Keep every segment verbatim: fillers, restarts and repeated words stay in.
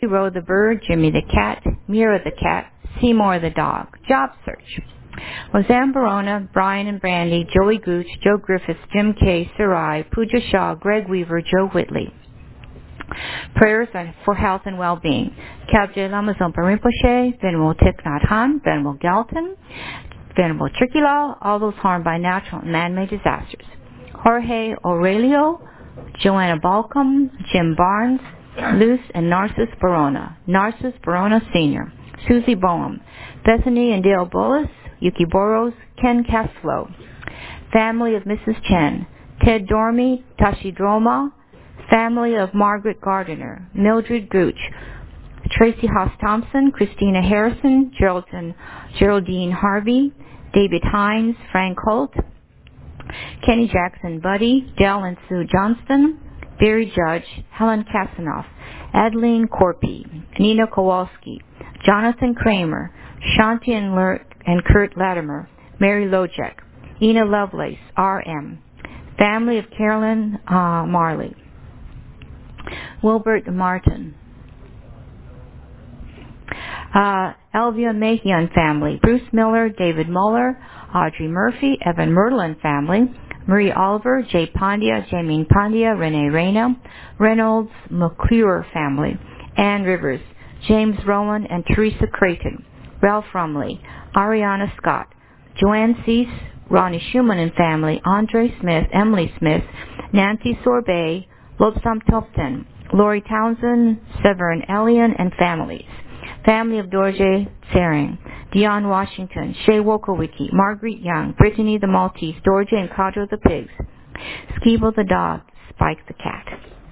Ro the bird, Jimmy the cat, Mira the cat, Seymour the dog. Job search. Lizanne Barona, Brian and Brandy, Joey Gooch, Joe Griffiths, Jim Kay, Sarai, Pooja Shaw, Greg Weaver, Joe Whitley. Prayers for health and well-being. Kabje Lama Zompa Rinpoche, Venerable Thich Nhat Hanh, Venerable Galton, Venerable Chirkilal, all those harmed by natural and man-made disasters. Jorge Aurelio, Joanna Balcom, Jim Barnes, Luz and Narcissus Barona, Narcissus Barona Senior, Susie Boehm, Bethany and Dale Bullis, Yuki Boros, Ken Casflow. Family of Missus Chen, Ted Dormy, Tashi Droma. Family of Margaret Gardiner, Mildred Gooch, Tracy Haas-Thompson, Christina Harrison, Geraldine, Geraldine Harvey, David Hines, Frank Holt, Kenny Jackson Buddy, Dell and Sue Johnston, Barry Judge, Helen Kasanoff, Adeline Corpy, Nina Kowalski, Jonathan Kramer, Shanti and, Ler- and Kurt Latimer, Mary Lojek, Ina Lovelace, R M, Family of Carolyn uh, Marley, Wilbert Martin, uh, Elvia Mahian family, Bruce Miller, David Muller, Audrey Murphy, Evan Merlin family, Marie Oliver, Jay Pandya, Jameen Pandya, Renee Reyna, Reynolds McClure family, Ann Rivers, James Rowan and Teresa Creighton, Ralph Rumley, Ariana Scott, Joanne Cease, Ronnie Schumann and family, Andre Smith, Emily Smith, Nancy Sorbet, Lobsam Tufton, Lori Townsend, Severin Elian and families. Family of Dorje Tsering, Dion Washington, Shay Wokowicki, Marguerite Young, Brittany the Maltese, Dorje and Cadro the pigs, Skeeble the dog, Spike the cat.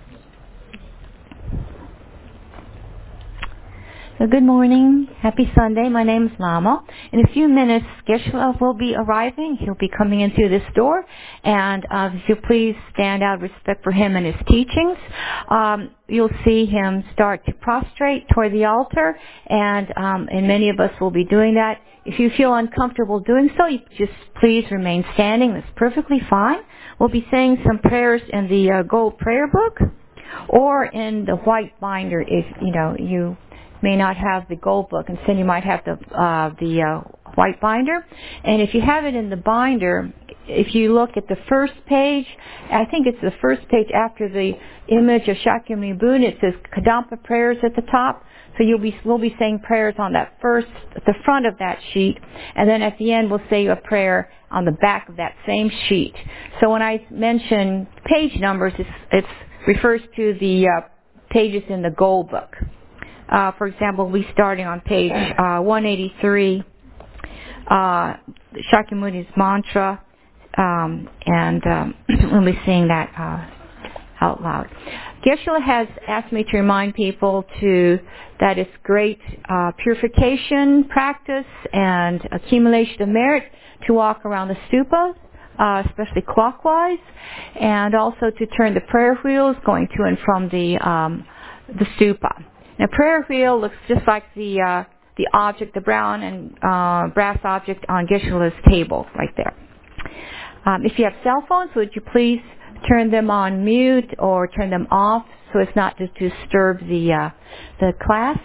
So good morning. Happy Sunday. My name is Lama. In a few minutes, Geshe-la will be arriving. He'll be coming in through this door. And uh, if you please stand out of respect for him and his teachings, um, you'll see him start to prostrate toward the altar. And, um, and many of us will be doing that. If you feel uncomfortable doing so, you just please remain standing. That's perfectly fine. We'll be saying some prayers in the uh, gold prayer book or in the white binder if, you know, you may not have the gold book, instead you might have the uh, the uh, white binder. And if you have it in the binder, if you look at the first page, I think it's the first page after the image of Shakyamuni Buddha, it says Kadampa prayers at the top. So you'll be we'll be saying prayers on that first, at the front of that sheet, and then at the end we'll say a prayer on the back of that same sheet. So when I mention page numbers, it's, it refers to the uh, pages in the gold book. Uh, for example, we're starting on page uh, one eighty-three, uh, Shakyamuni's mantra, um, and um, we'll be seeing that uh, out loud. Geshe-la has asked me to remind people to that it's great uh, purification practice and accumulation of merit to walk around the stupa, uh, especially clockwise, and also to turn the prayer wheels going to and from the um, the stupa. Now, prayer wheel looks just like the uh, the object, the brown and uh, brass object on Geshe-la's table right there. Um, if you have cell phones, would you please turn them on mute or turn them off so as not to disturb the uh, the class?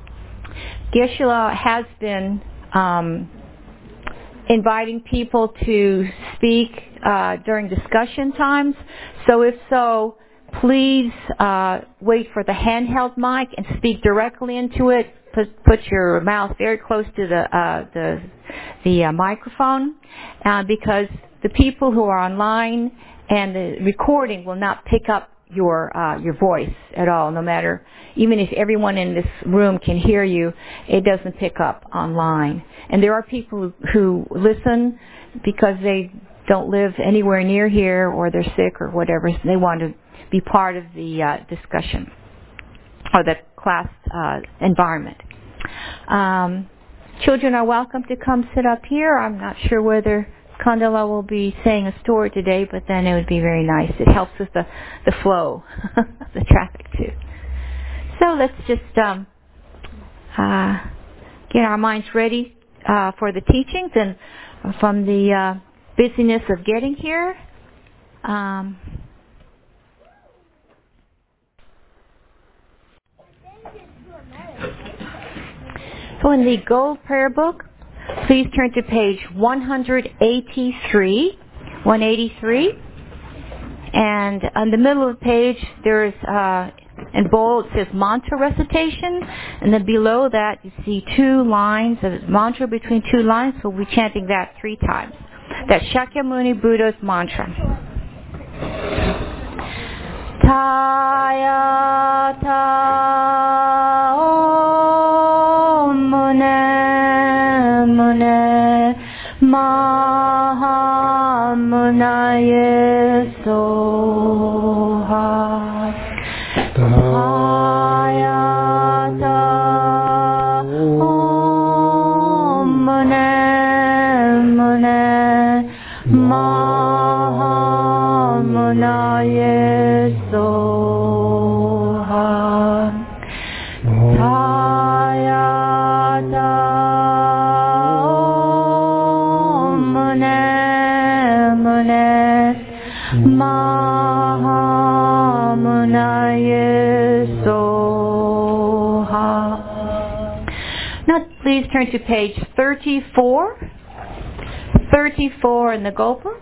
Geshe-la has been um, inviting people to speak uh, during discussion times. So if so, please uh, wait for the handheld mic and speak directly into it. Put, put your mouth very close to the uh, the, the uh, microphone uh, because the people who are online and the recording will not pick up your uh, your voice at all. No matter, even if everyone in this room can hear you, it doesn't pick up online. And there are people who, who listen because they don't live anywhere near here or they're sick or whatever. So they want to be part of the uh, discussion or the class uh, environment. Um, children are welcome to come sit up here. I'm not sure whether Kandala will be saying a story today, but then it would be very nice. It helps with the, the flow of the traffic too. So let's just um, uh, get our minds ready uh, for the teachings and from the uh, busyness of getting here. Um, So in the Gold Prayer Book, please turn to page one eighty-three. one eighty-three. And on the middle of the page, there's, uh, in bold, it says mantra recitation. And then below that, you see two lines, a mantra between two lines. So we'll be chanting that three times. That's Shakyamuni Buddha's mantra. Tayata Om Mune Mune Mahamunaye Soha. Tayata Om Mune Mune Mahamunaye Soha. Tayata Om Mune Mune Mahamunaye Soha. Now please turn to page thirty-four. thirty-four in the Gold Book.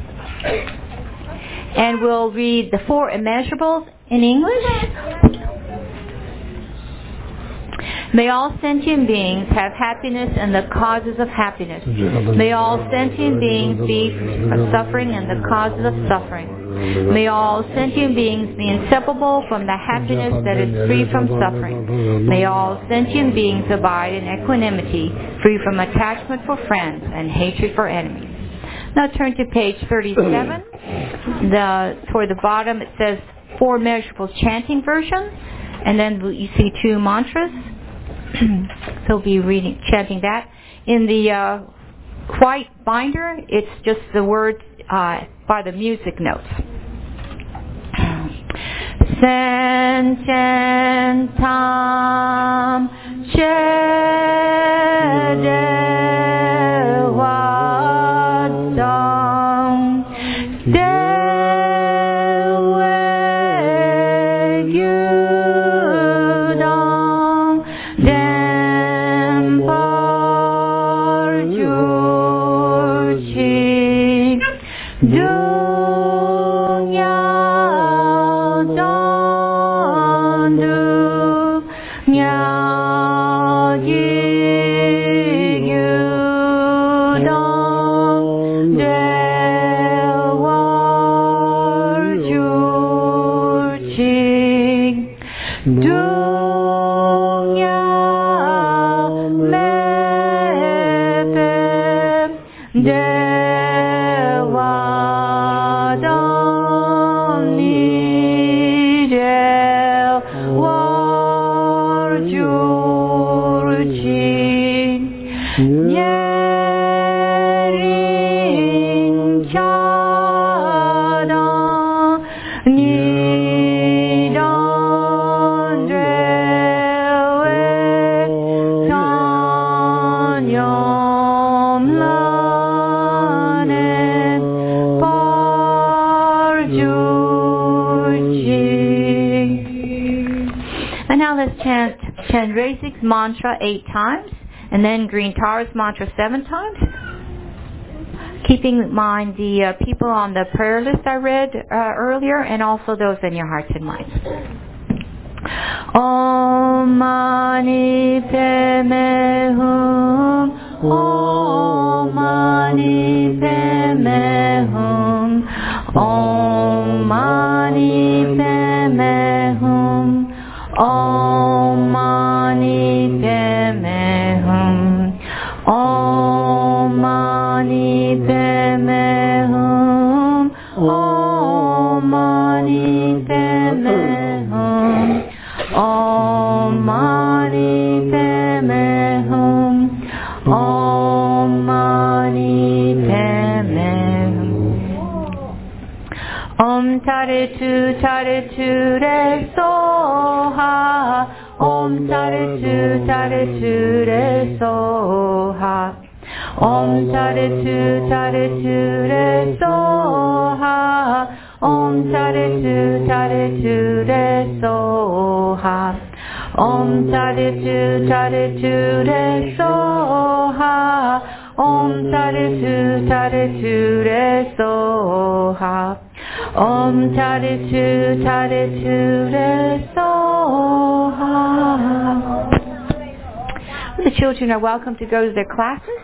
And we'll read the four immeasurables in English. May all sentient beings have happiness and the causes of happiness. May all sentient beings be of suffering and the causes of suffering. May all sentient beings be inseparable from the happiness that is free from suffering. May all sentient beings abide in equanimity, free from attachment for friends and hatred for enemies. Now turn to page thirty-seven. The, toward the bottom it says Four Measurables Chanting Version, and then you see two mantras. So we'll be reading, chanting that. In the uh, white binder, it's just the words uh, by the music notes. Sen chen tam che de wa dong de we yu dong dem par ju chi du Chandrasek's mantra eight times, and then Green Tara's mantra seven times. Keeping in mind the uh, people on the prayer list I read uh, earlier, and also those in your hearts and minds. Om Mani Padme Hum, Om Mani Padme Hum, Om Mani Padme Hum, Om Mani Padme Hum, Om Mani Padme Hum, Om Mani Padme Hum, Om Mani Padme Hum, Om Mani Padme Hum. Om Tare Tu Tare Tu Re Soha, Om Tare Tu Tare Tu Re Soha, Om Tare Tu Tare Tu Re Soha, Om Tare Tu Tare Tu Re Soha, Om Taditu Taditu Re Soha. Om Taditu Taditu Re Soha. Om Taditu Taditu Re Soha. The children are welcome to go to their classes.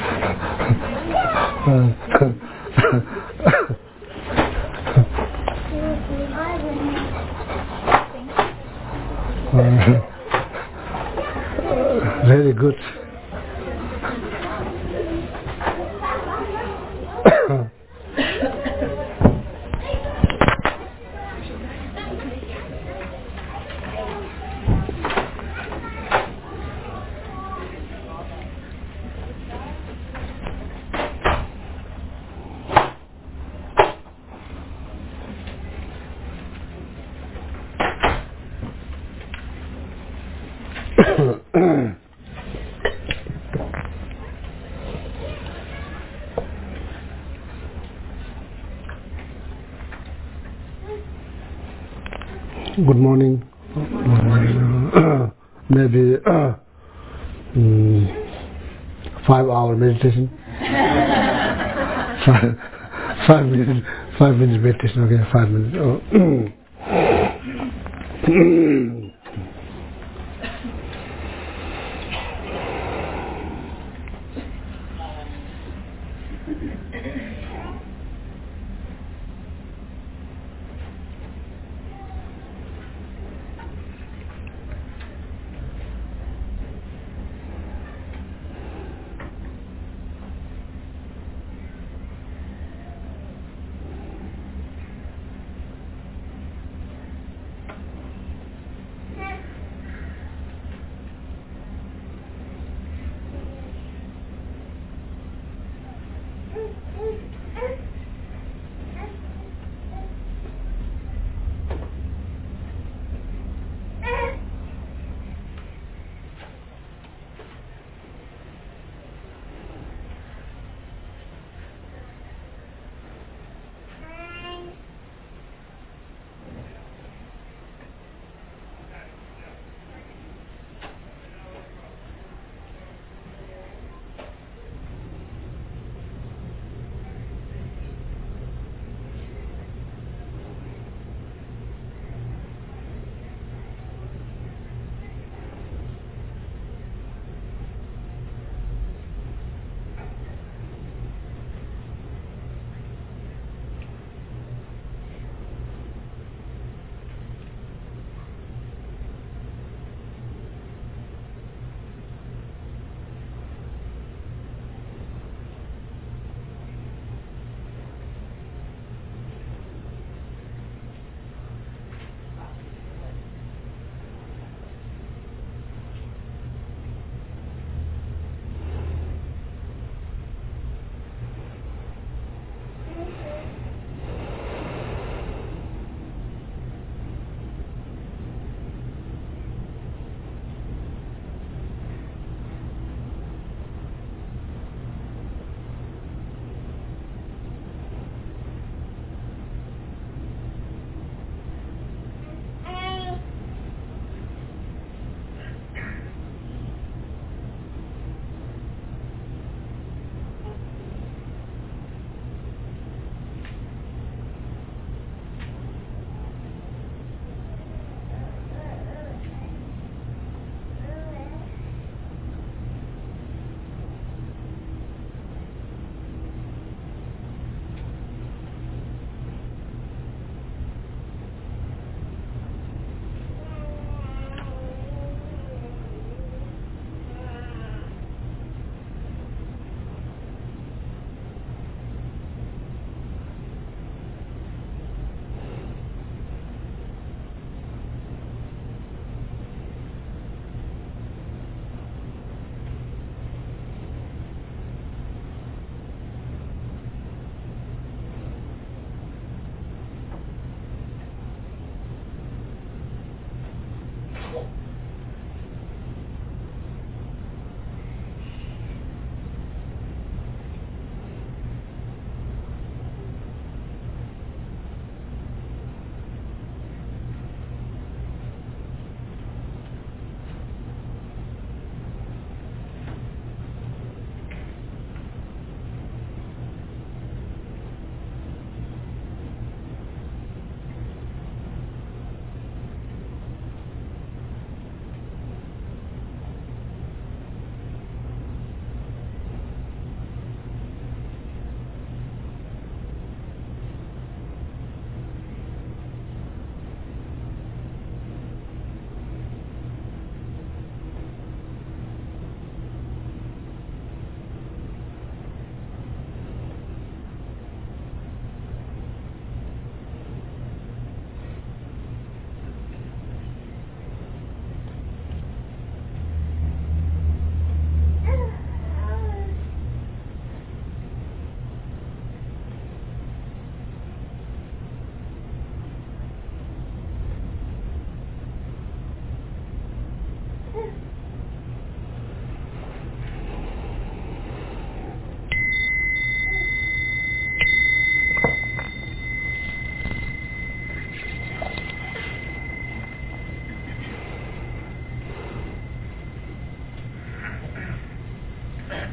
Very good. Good morning. Uh, maybe uh, um, five hour meditation. five, five minutes. Five minutes meditation. Okay, five minutes. Oh.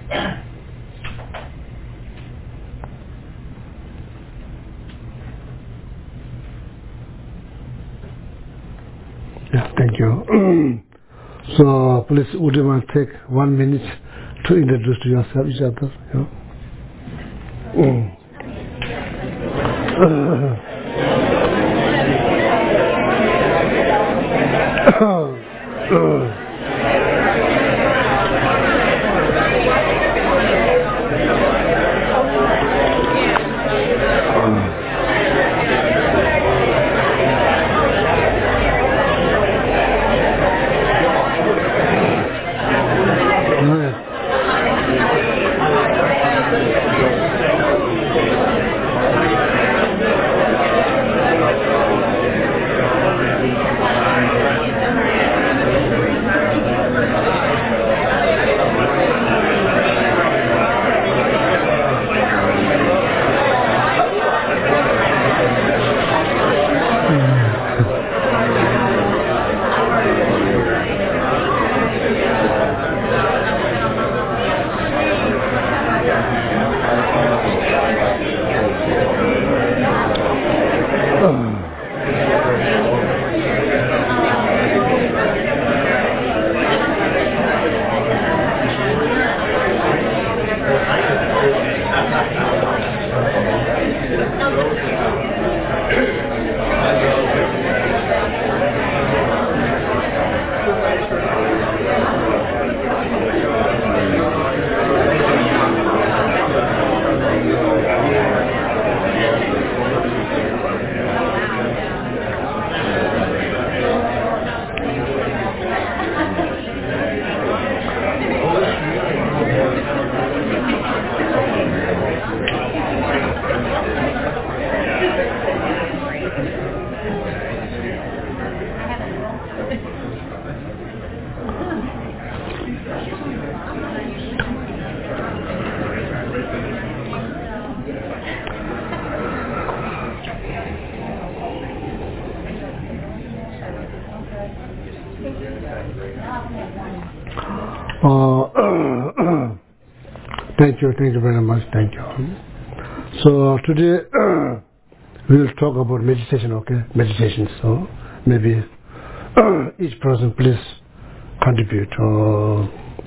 Yeah, thank you. So please, would you mind take one minute to introduce to yourself, each other? You know? Mm. Uh, thank you, thank you very much, thank you. So today we will talk about meditation, okay? Meditation. So maybe each person please contribute. Uh,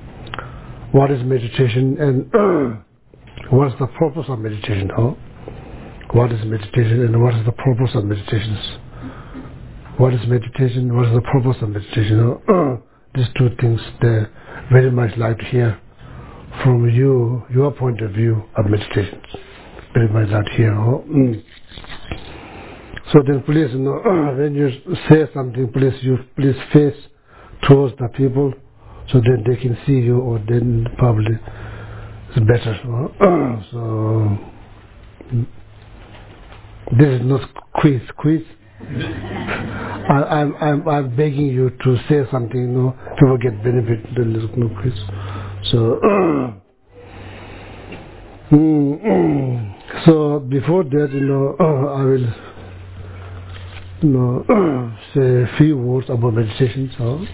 what is meditation and what is the purpose of meditation? Huh? What is meditation and what is the purpose of meditations? What is meditation? What is the purpose of meditation? Huh? These two things they very much like to hear from you, your point of view of meditation. Very much like to hear. Huh? Mm. So then please, you know, when you say something, please you please face towards the people so that they can see you, or then probably it's better. Huh? So this is not quiz, quiz. I, I'm, I'm, I'm begging you to say something, you know, people get benefit, then there's no quiz. So, mm, mm. So before that, you know, I will, you know, say a few words about meditation. So,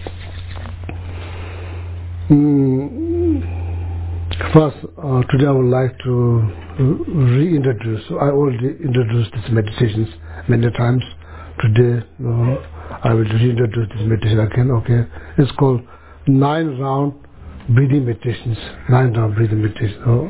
mm, first, uh, today I would like to reintroduce. I already introduced these meditations many times. Today, you know, I will reintroduce this meditation again. Okay, it's called nine round breathing meditations. Nine round breathing meditation. Oh.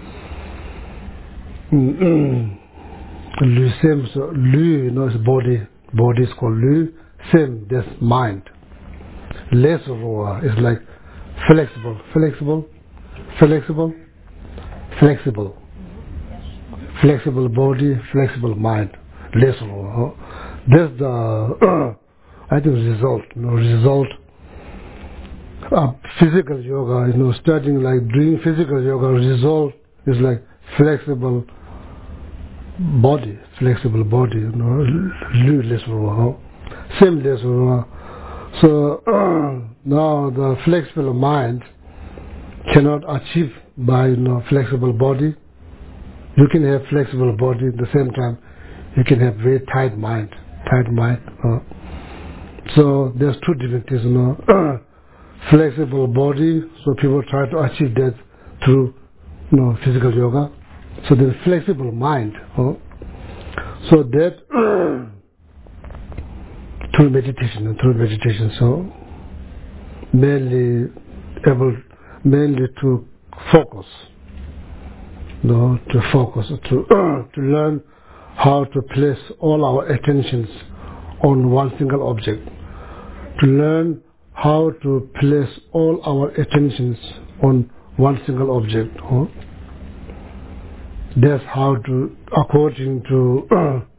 Mm-hmm. Lu same, so Lu, you know, is body. Body is called Lu. Same, that's mind. Less raw is like flexible, flexible, flexible, flexible, flexible body, flexible mind. Less raw. That's the, I think, result. You know, result of physical yoga. You know, studying like doing physical yoga. Result is like flexible body, flexible body. You know, less raw. Same less raw. So now the flexible mind cannot achieve by, you know, flexible body. You can have flexible body at the same time. You can have very tight mind. Tight mind. Uh, so there's two different things, you know. Flexible body, so people try to achieve that through you know, physical yoga. So there's flexible mind. Huh? So that through meditation, through meditation. So mainly able, mainly to focus. No, to focus, to to learn how to place all our attentions on one single object. To learn how to place all our attentions on one single object. Huh? That's how to, according to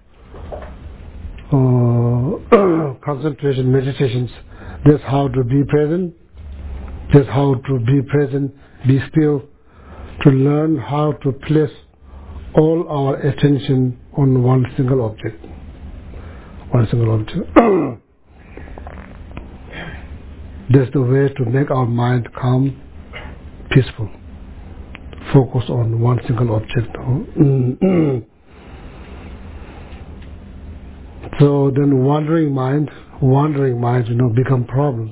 uh, concentration meditations, that's how to be present. That's how to be present, be still, to learn how to place all our attention on one single object. One single object. That's the way to make our mind calm, peaceful. Focus on one single object. So then wandering mind, wandering mind, you know, become problems.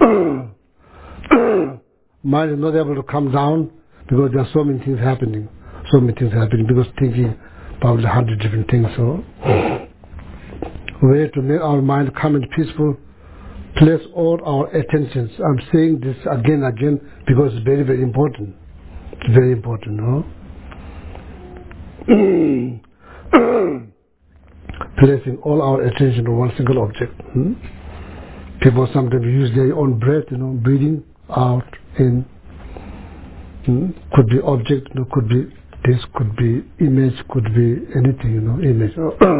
Mind is not able to come down because there are so many things happening. So many things happening because thinking probably a hundred different things. So way to make our mind calm and peaceful, place all our attentions. I'm saying this again and again because it's very, very important. It's very important, no? Placing all our attention on one single object. Hmm? People sometimes use their own breath, you know, breathing out, in. Hmm? Could be object, you know, could be this, could be image, could be anything, you know, image.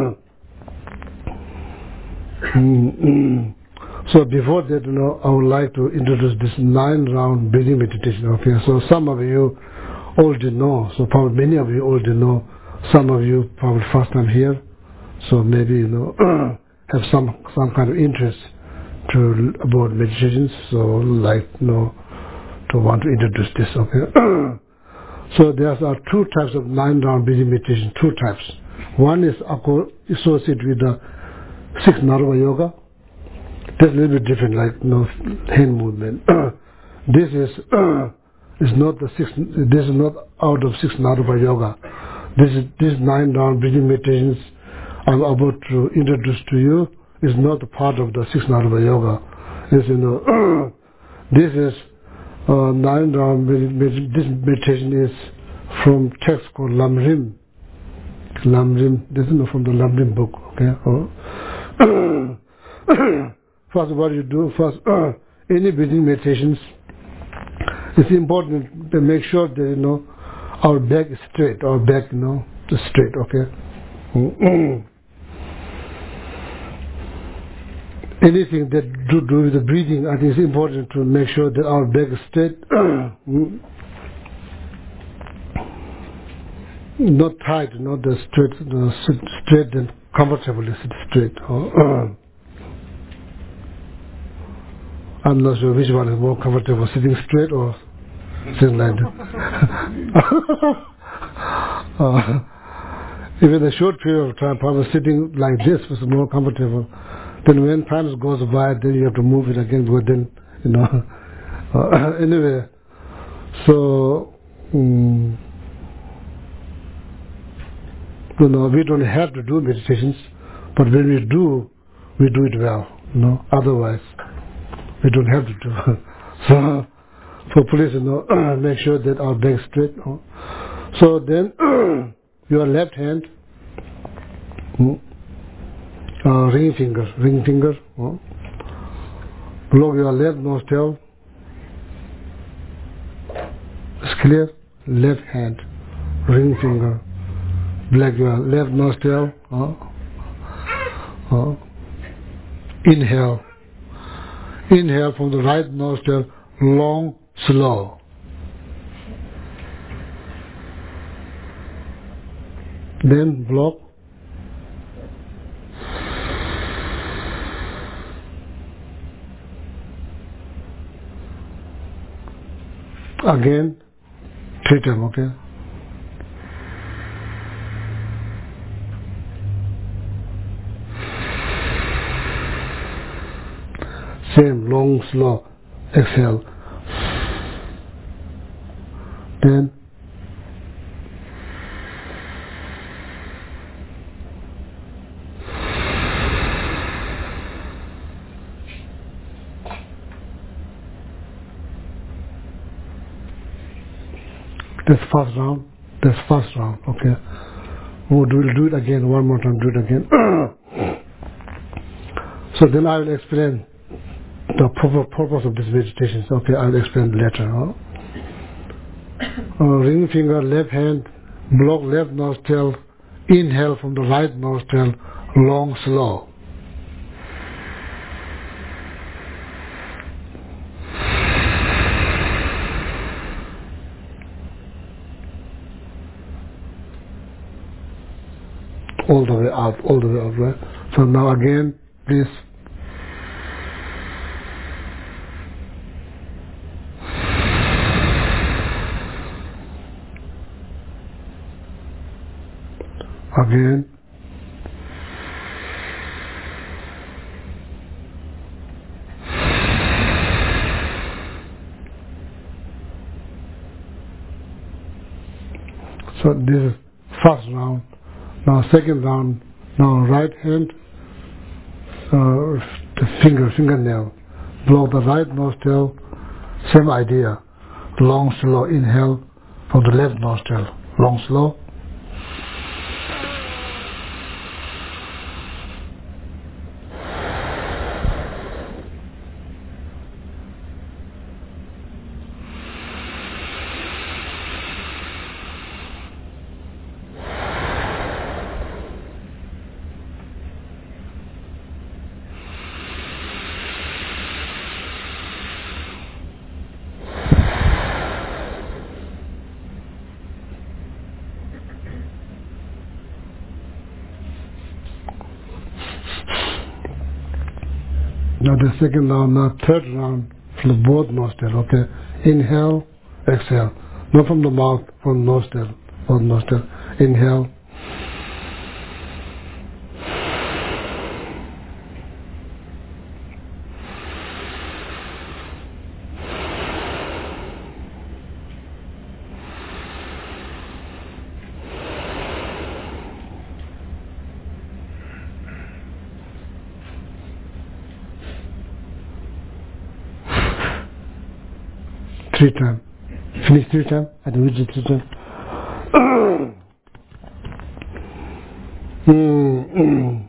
mm-hmm. So before that, you know, I would like to introduce this nine-round breathing meditation. Okay, so some of you already know. So probably many of you already know. Some of you probably first time here. So maybe you know have some some kind of interest to about meditations. So like you know to want to introduce this. Okay. So there are two types of nine-round breathing meditation. Two types. One is associated with the six Narva yoga. That's a little bit different, like you know, hand movement. This is uh, is not the six. This is not out of six Narva yoga. This is this nine round breathing meditations I'm about to introduce to you is not a part of the six Narva yoga. It's, you know, this is uh, nine round. Med- this meditation is from text called Lamrim. Lamrim. This is from the Lamrim book. Okay. Oh. First, what you do, first, uh, any breathing meditations, it's important to make sure that, you know, our back is straight, our back, you know, is straight, okay? Mm-hmm. Anything that do, do with the breathing, I think it's important to make sure that our back is straight, not tight, you know, the straight, the straight and comfortably sit straight. Uh, I'm not sure which one is more comfortable, sitting straight or sitting like that. uh, even a short period of time, probably sitting like this was more comfortable. Then when time goes by, then you have to move it again, but then, you know. Uh, anyway, so, um, you know, we don't have to do meditations, but when we do, we do it well, you know, otherwise, we don't have to do. So, so please, you know, make sure that our back is straight. You know. So then, your left hand, uh, ring finger, ring finger, uh, blow your left nostril. It's clear. Left hand, ring finger, blow your left nostril. Uh, uh, inhale. Inhale from the right nostril, long, slow. Then block. Again, three times, okay? Same, long, slow. Exhale. Then that's first round. That's first round. Okay. We'll do, we'll do it again. One more time. Do it again. So then I will explain the proper purpose of this meditation. Okay, I will explain later. Huh? Uh, ring finger, left hand, block left nostril, inhale from the right nostril, long, slow. All the way out, all the way out, right? So now again, please. Again. So this is first round. Now second round. Now right hand, uh, the finger, fingernail. Blow the right nostril. Same idea. Long, slow inhale from the left nostril. Long, slow. Now the second round, now third round from both nostrils, okay? Inhale, exhale. Not from the mouth, from nostril, both nostril. Inhale. Three times. Finish three times. I do it three times. mm-hmm.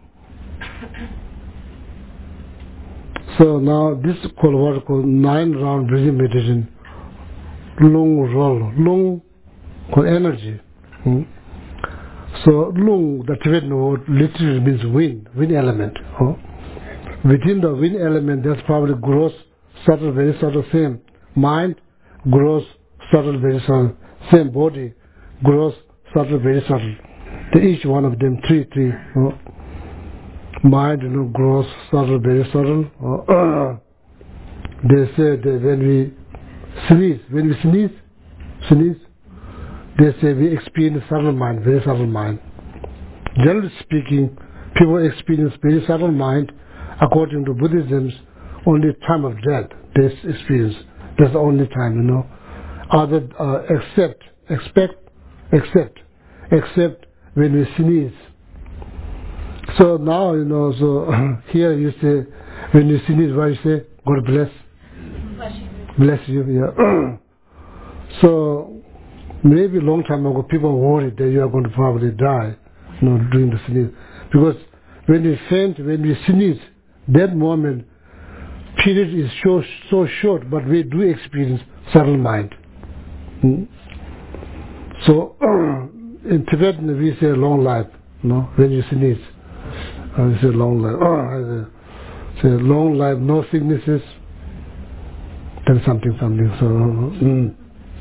So now this is called what is called nine round breathing meditation. Long roll. Long called energy. Hmm? So lung, the Tibetan word literally means wind, wind element. Huh? Within the wind element, there's probably gross, subtle, very subtle, same mind, gross, subtle, very subtle, same body, gross, subtle, very subtle. To each one of them, three, three. Huh? Mind, you know, gross, subtle, very subtle. Uh, they say that when we sneeze, when we sneeze, sneeze, they say we experience subtle mind, very subtle mind. Generally speaking, people experience very subtle mind according to Buddhism, only time of death they experience. That's the only time, you know. Other, uh, except, expect, except, except when we sneeze. So now, you know, so here you say, when you sneeze, what you say? God bless. Bless you. Bless you, yeah. So, maybe a long time ago, people were worried that you are going to probably die, you know, during the sneeze. Because when we faint, when we sneeze, that moment, period is so, so short, but we do experience subtle mind. Hmm? So, in Tibetan, we say long life, you know, when you sneeze. Uh, we say long life. Oh, I say, say long life, no sicknesses, then something, something. So, mm.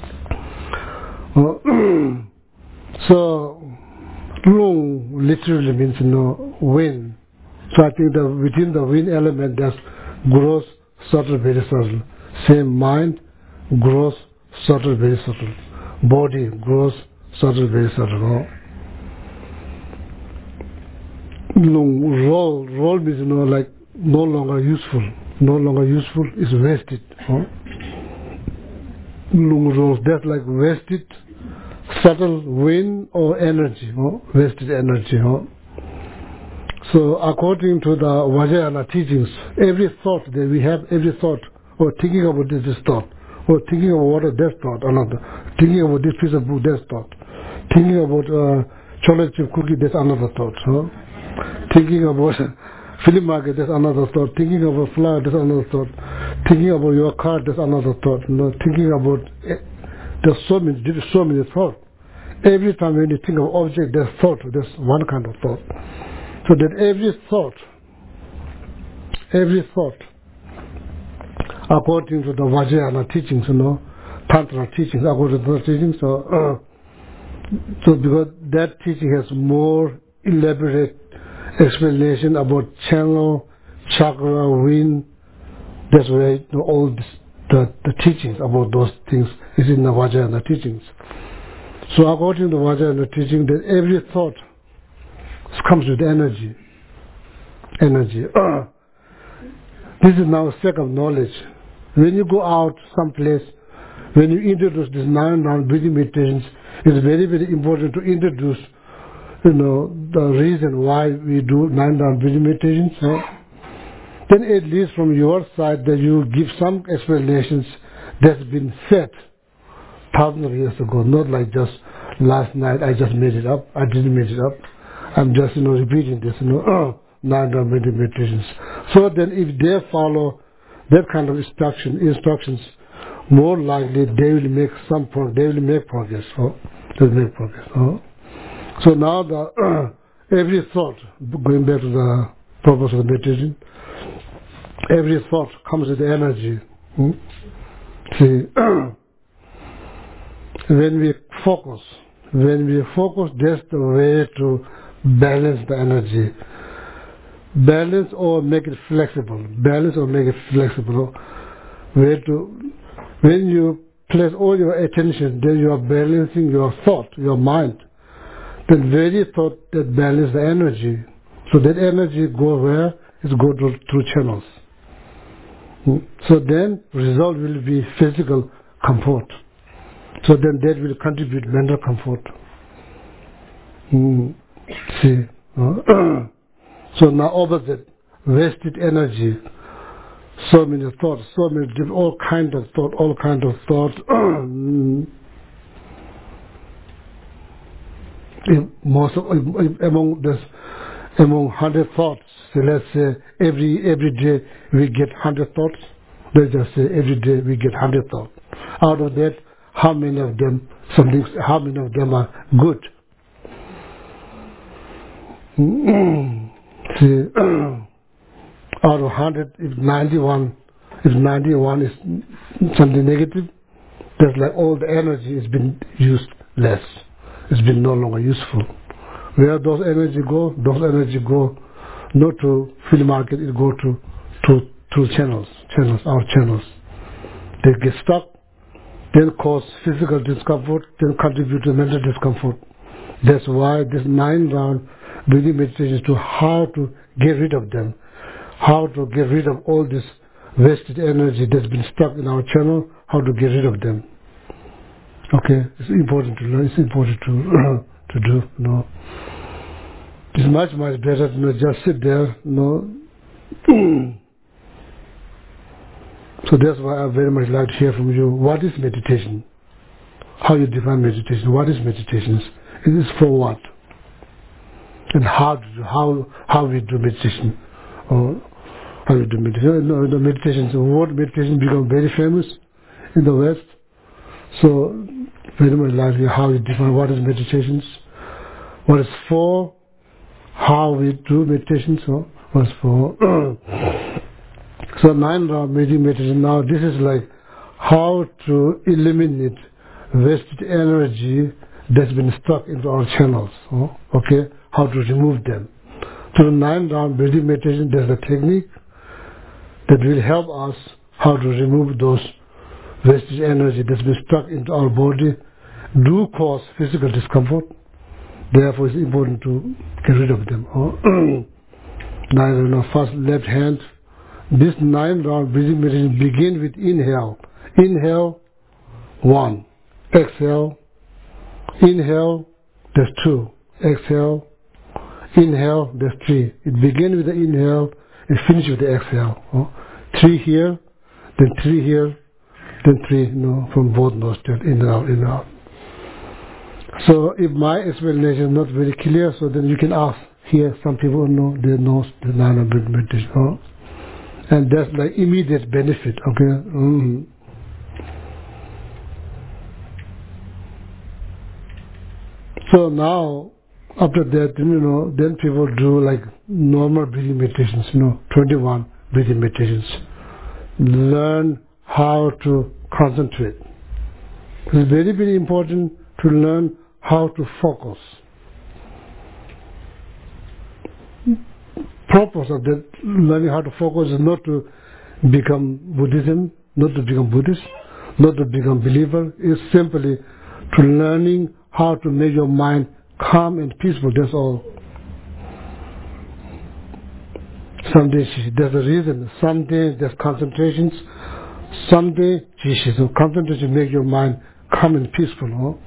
Uh, so, lung literally means, you know, wind. So I think that within the wind element there's gross, subtle, very subtle. Same mind, gross, subtle, very subtle. Body, gross, subtle, very subtle. Lung, roll, roll means, you know, like no longer useful. No longer useful is wasted. Huh? lung rolls. That's like wasted, subtle wind or energy, huh? Wasted energy. Huh? So according to the Vajrayana teachings, every thought that we have, every thought, or thinking about this, this thought, or thinking about water, that thought, another, thinking about this piece of book, that thought, thinking about uh, chocolate chip cookie, that's another thought. Huh? Thinking about flea market, that's another thought. Thinking about flower, that's another thought. Thinking about your car, that's another thought. You know, thinking about, eh, there's so many, there's so many thoughts. Every time when you think of object, there's thought, there's one kind of thought. So that every thought, every thought, according to the Vajrayana teachings, you know, Tantra teachings, according to the teachings, so, uh, so because that teaching has more elaborate explanation about channel, chakra, wind. That's why you know, all this, the, the teachings about those things is in the Vajrayana teachings. So according to the Vajrayana teaching, that every thought comes with energy. Energy. Uh, this is now a set of knowledge. When you go out someplace, when you introduce this nine round breathing meditations, it's very, very important to introduce, you know, the reason why we do nine round breathing meditations. Huh? Then at least from your side that you give some explanations that's been said thousands of years ago, not like just last night I just made it up, I didn't make it up. I'm just, you know, repeating this, you know, oh, nine round breathing meditations. So then if they follow that kind of instruction, instructions, more likely they will make some progress, they will make progress, oh, they will make progress, oh. So now the, uh, every thought, going back to the purpose of the meditation, every thought comes with energy. Hmm? See, when we focus, when we focus, that's the way to balance the energy. Balance or make it flexible. Balance or make it flexible. Way to, when you place all your attention, then you are balancing your thought, your mind. The very thought that balance the energy. So that energy go where? It go to, through channels. So then result will be physical comfort. So then that will contribute mental comfort. Mm. See? Uh, so now opposite, wasted energy. So many thoughts, so many different, all kind of thought, all kind of thought. Most of, among this, among hundred thoughts, so let's say every every day we get hundred thoughts. Let's just say every day we get hundred thoughts. Out of that, how many of them something? How many of them are good? See, out of hundred, if ninety-one, if ninety-one is something negative, that's like all the energy has been used less. It's been no longer useful. Where those energy go, those energy go not to field market, it go to to to channels, channels, our channels. They get stuck, then cause physical discomfort, then contribute to mental discomfort. That's why this nine round breathing meditation is to how to get rid of them, how to get rid of all this wasted energy that's been stuck in our channel, how to get rid of them. Okay, it's important to learn, it's important to uh, to do, you know. It's much, much better to not just sit there, you know. So that's why I very much like to hear from you. What is meditation? How you define meditation? What is meditation? It is for what? And how to do, how how we do meditation? Or how we do meditation? No, the meditation, the word meditation become very famous in the West. So very much like to hear how you define what is meditations, what is for, how we do meditation, so what's for. So nine round meditation now, this is like how to eliminate wasted energy that's been stuck into our channels. Oh, okay, how to remove them. So the nine round breathing meditation, there's a technique that will help us how to remove those wasted energy that's been stuck into our body, do cause physical discomfort. Therefore, it's important to get rid of them. Oh, now, you know, first left hand. This nine round breathing meditation begin with inhale. Inhale one. Exhale. Inhale, there's two. Exhale. Inhale, there's three. It begins with the inhale, it finishes with the exhale. Oh. Three here, then three here, then three, you know, from both nostrils, in and out, in and out. So if my explanation is not very clear, so then you can ask here. Some people know, they know the nine breath meditation. Oh. And that's like immediate benefit, okay? Mm-hmm. So now, after that, you know, then people do like normal breathing meditations, you know, twenty-one breathing meditations. Learn how to concentrate. It's very, very important to learn how to focus. Purpose of that learning how to focus is not to become Buddhism, not to become Buddhist, not to become believer. It's simply to learning how to make your mind calm and peaceful. That's all. Someday there's a reason. Someday there's concentrations. Someday so concentration make your mind calm and peaceful. No?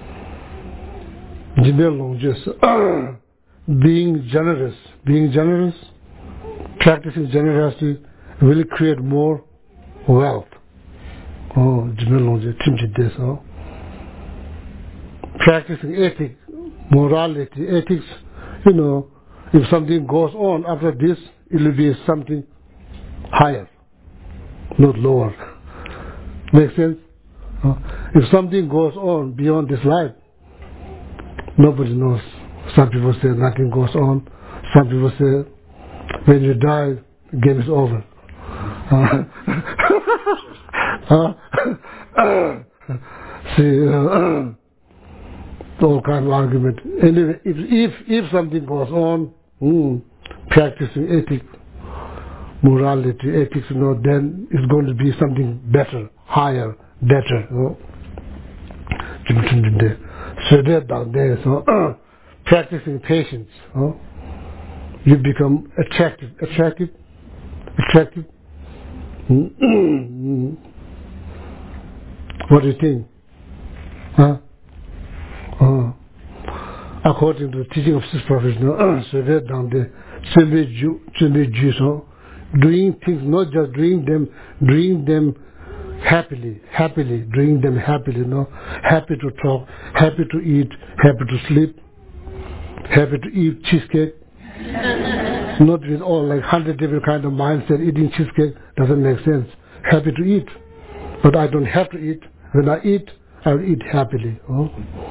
Just being generous, being generous, practicing generosity will create more wealth. Oh, this. Oh. Practicing ethics, morality, ethics, you know, if something goes on after this, it will be something higher, not lower. Make sense? Uh, if something goes on beyond this life, nobody knows. Some people say nothing goes on. Some people say when you die, game is over. Uh, uh, see, uh, all kind of argument. Anyway, if if if something goes on, mm, practicing ethics, morality, ethics, you know, then it's going to be something better, higher, better. You know? So that down there, so uh, practicing patience, you know? You become attractive, attractive, attractive. Mm-hmm. What do you think? Huh? Uh, according to the teaching of six prophets, uh, so that down there, so doing things, not just doing them, doing them happily, happily, doing them happily, you know, happy to talk, happy to eat, happy to sleep, happy to eat cheesecake. Not with all like hundred different kind of mindset. Eating cheesecake doesn't make sense. Happy to eat, but I don't have to eat. When I eat, I'll eat happily. Oh?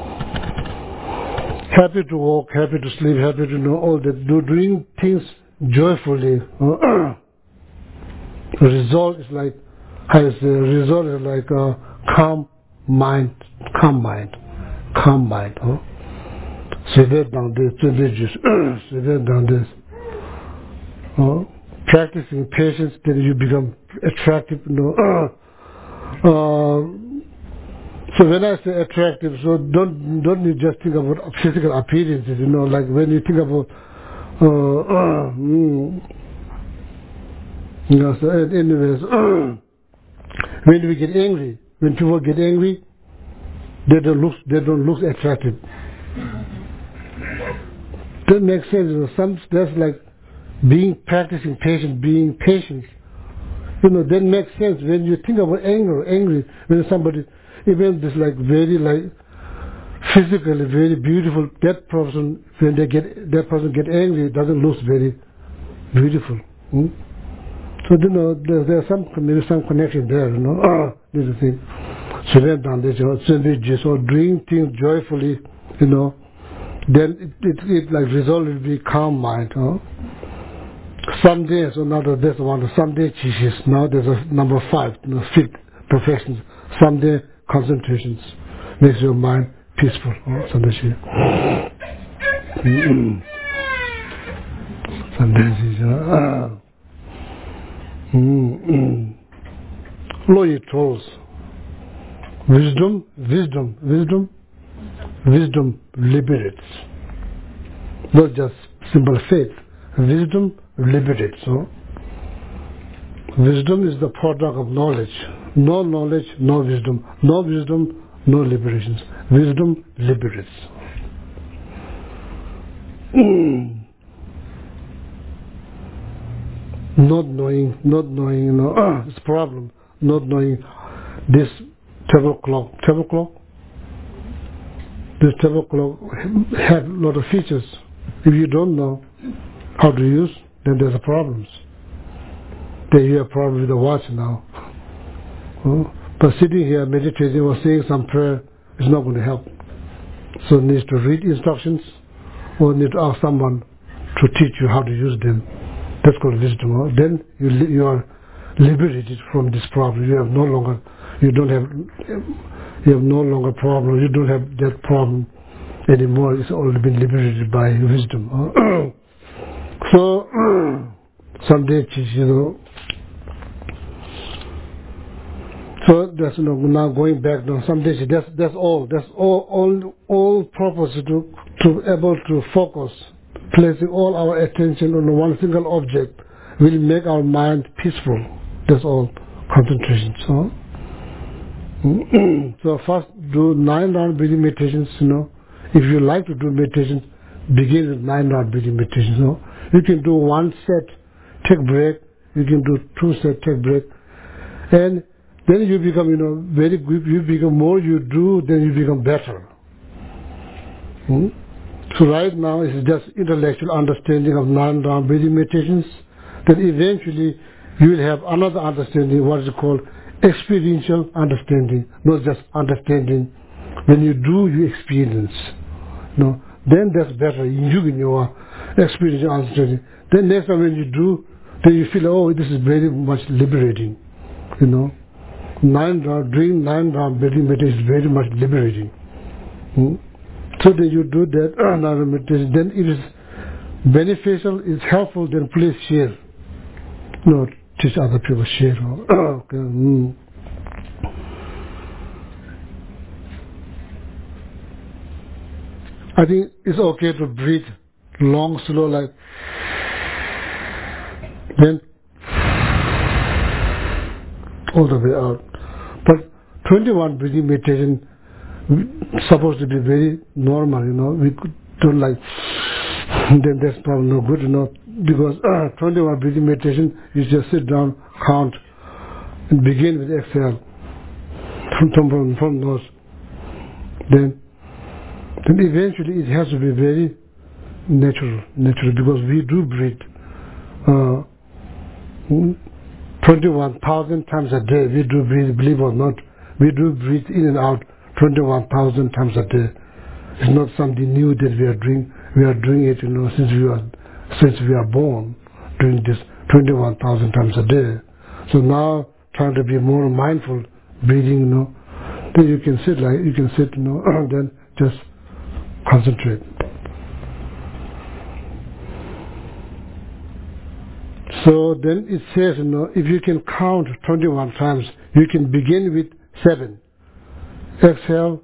Happy to walk, happy to sleep, happy to know all that. Do doing things joyfully. Oh? The result is like, as the result is like a calm mind, calm mind, calm mind. Oh? So that down this, so that down this. Oh? Practicing patience, then you become attractive. You know? uh, So when I say attractive, so don't don't you just think about physical appearances, you know, like when you think about, uh, uh, mm, you know, so anyways, uh, when we get angry, when people get angry, they don't look, they don't look attractive. That makes sense, you know, some, that's like being practicing patience, being patient, you know, that makes sense when you think about anger, angry, when somebody, even this like very like physically very beautiful, that person when they get that person get angry, it doesn't look very beautiful. Hmm? So you know there, there's some maybe some connection there, you know. Ah, this is the thing. So then down this, you know, so they just or doing things joyfully, you know, then it it, it like result will be calm mind, huh? Some days or not that's one some day teaches now there's a number five, you know, fifth perfections. Some day concentrations makes your mind peaceful. Oh, Sunday she. Sunday she. Ah. Loy trolls. Wisdom, wisdom, wisdom, wisdom liberates. Not just simple faith. Wisdom liberates. So, wisdom is the product of knowledge. No knowledge, no wisdom. No wisdom, no liberations. Wisdom liberates. Not knowing, not knowing, you know, it's a problem. Not knowing this table clock. Table clock? This table clock have a lot of features. If you don't know how to use, then there's a problems. Then you have a problem with the watch now. Oh, but sitting here meditating or saying some prayer is not going to help. So you need to read instructions or need to ask someone to teach you how to use them. That's called wisdom. Huh? Then you you are liberated from this problem. You have no longer, you don't have, you have no longer problem. You don't have that problem anymore. It's already been liberated by wisdom. Huh? So someday, you know. So that's, you know, now going back now. Someday that's that's all. That's all. All all purpose to to able to focus. Placing all our attention on one single object will make our mind peaceful. That's all concentration. So, so first do nine round breathing meditations. You know, if you like to do meditations, begin with nine round breathing meditations. You know, you can do one set, take break. You can do two set, take break, and then you become, you know, very good. You become more you do, then you become better. Hmm? So right now it's just intellectual understanding of nine-round breathing meditations. Then eventually you will have another understanding, what is called experiential understanding, not just understanding. When you do, you experience. No, then that's better. You in your experiential understanding. Then next time when you do, then you feel, oh, this is very much liberating. You know, nine round doing nine round breathing meditation is very much liberating. Hmm? So that you do that uh, meditation, then it is beneficial, it's helpful, then please share. No, teach other people, share. Okay. Mm. I think it's okay to breathe long, slow, like then all the way out. But twenty-one breathing meditation supposed to be very normal, you know. We don't like, then that's probably no good, you know, because uh, twenty-one breathing meditation, you just sit down, count, and begin with exhale from from, from nose. Then, then eventually it has to be very natural, natural, because we do breathe uh, twenty-one thousand times a day. We do breathe, believe it or not, we do breathe in and out twenty-one thousand times a day. It's not something new that we are doing. We are doing it, you know, since we are since we are born, doing this twenty-one thousand times a day. So now, trying to be more mindful, breathing, you know, then you can sit like you can sit, you know, and then just concentrate. So then it says, you know, if you can count twenty-one times, you can begin with seven. Exhale,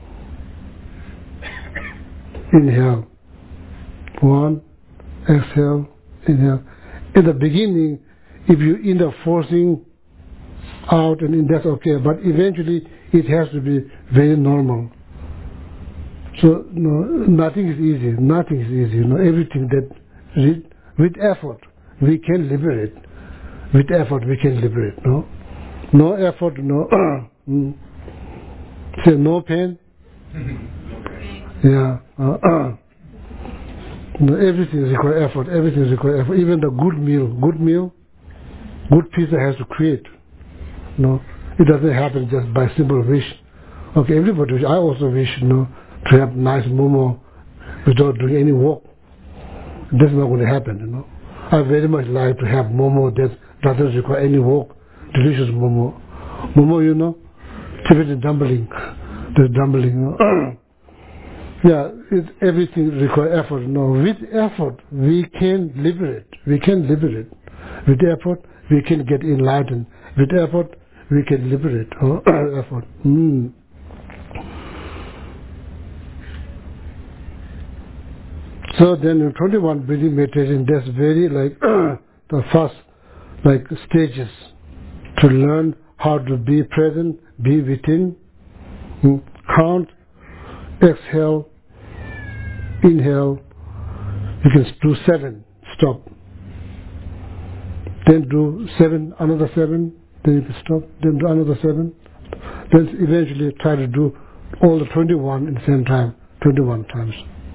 inhale, one, exhale, inhale. In the beginning, if you end up forcing out, and in that's okay, but eventually it has to be very normal. So no, nothing is easy. Nothing is easy. You know, everything that with effort we can liberate. With effort we can liberate. No, no effort. No. mm. Say no pain. Yeah. Uh, uh. No, everything requires effort. Everything requires effort. Even the good meal, good meal, good pizza has to create. No, it doesn't happen just by simple wish. Okay, everybody wish. I also wish, you know, to have nice momo without doing any work. That's not going to happen, you know. I very much like to have momo that doesn't require any work. Delicious momo. Momo, you know, Tibetan dumpling. The dumpling, you know. Yeah, it, everything requires effort. No, with effort we can liberate. We can liberate. With effort we can get enlightened. With effort we can liberate. Oh, effort. Mm. So then in twenty-one breathing meditation, that's very like the first like stages to learn how to be present, be within. Hmm? Count, exhale, inhale. You can do seven, stop. Then do seven, another seven, then you can stop. Then do another seven. Then eventually try to do all the twenty-one at the same time, twenty-one times.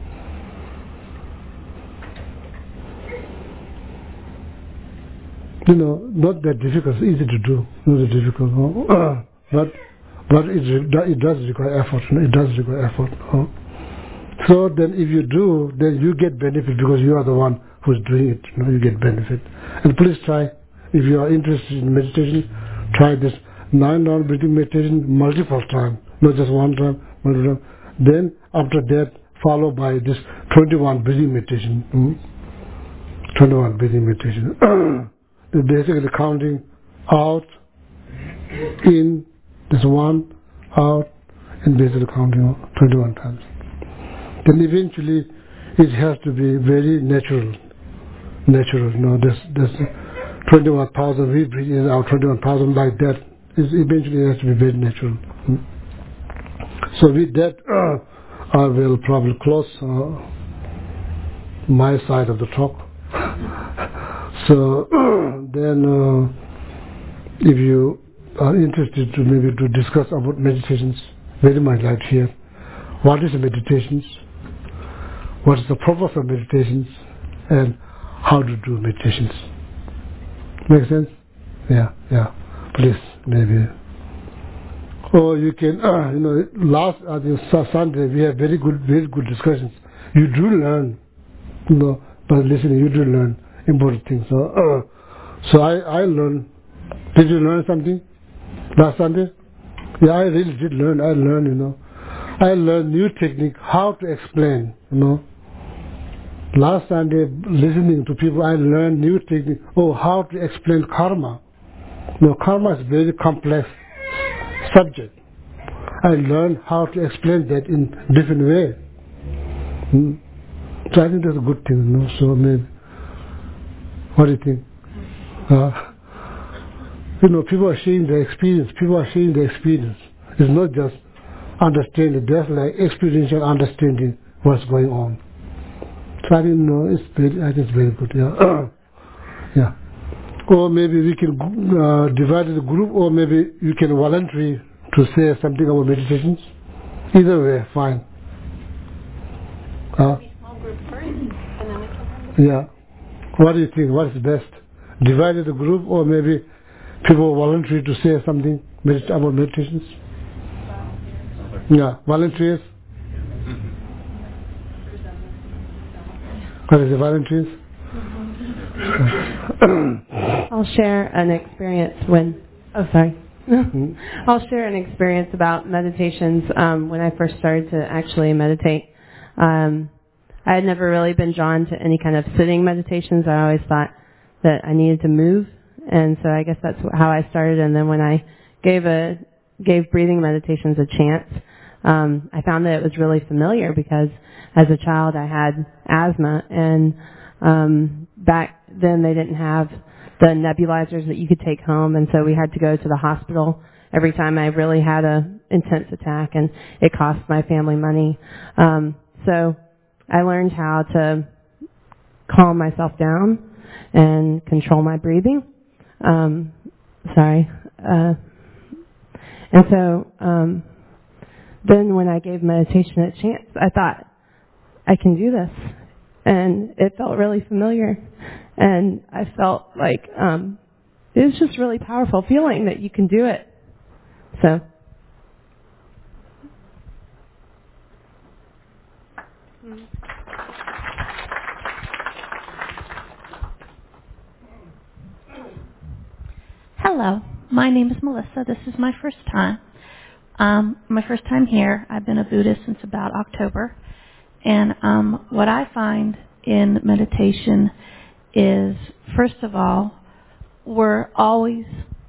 You know, not that difficult, it's easy to do, not that difficult. No? Uh, but but it, it does require effort, no? It does require effort. No? So then if you do, then you get benefit because you are the one who's doing it, you know, you get benefit. And please try, if you are interested in meditation, try this nine round breathing meditation multiple times, not just one time, multiple time. Then after that, follow by this twenty-one breathing meditation. Hmm? twenty-one breathing meditation. Basically counting out, in, this one, out, and basically counting twenty-one times. Then eventually it has to be very natural. Natural, you know, this, this twenty-one thousand, we breathe in out twenty-one thousand like that. It's eventually it has to be very natural. Hmm? So with that, uh, I will probably close uh, my side of the talk. So then uh, if you are interested to maybe to discuss about meditations, very much like here. What is meditations? What is the purpose of meditations? And how to do meditations? Make sense? Yeah, yeah. Please, maybe. Or you can, uh, you know, last I think Sunday we have very good, very good discussions. You do learn, you know, by listening. You do learn important things. So, uh, so I, I learned. Did you learn something last Sunday? Yeah, I really did learn. I learned, you know. I learned new technique, how to explain, you know. Last Sunday, listening to people, I learned new technique. Oh, how to explain karma. You know, karma is a very complex subject. I learned how to explain that in different way. Hmm. So I think that's a good thing, you know. So maybe, what do you think? Uh, you know, people are sharing their experience. People are sharing their experience. It's not just understanding. There's like experiential understanding what's going on. So I didn't know. It's very, I think it's very good. Yeah. Yeah. Or maybe we can uh, divide the group, or maybe you can voluntarily to say something about meditations. Either way, fine. Uh, yeah. What do you think? What is best? Divide the group, or maybe people voluntarily to say something medit- about meditations? Yeah, volunteers. What is the volunteers? I'll share an experience when, oh sorry. I'll share an experience about meditations um, when I first started to actually meditate. Um, I had never really been drawn to any kind of sitting meditations. I always thought that I needed to move, and so I guess that's how I started. And then when I gave a gave breathing meditations a chance, um, I found that it was really familiar because as a child I had asthma, and um, back then they didn't have the nebulizers that you could take home, and so we had to go to the hospital every time I really had a intense attack, and it cost my family money. Um, so I learned how to calm myself down and control my breathing. Um, sorry. Uh, and so um, then when I gave meditation a chance, I thought, I can do this. And it felt really familiar. And I felt like um, it was just really powerful feeling that you can do it. So. Hello, my name is Melissa. This is my first time. Um, my first time here. I've been a Buddhist since about October. And um, what I find in meditation is, first of all, we're always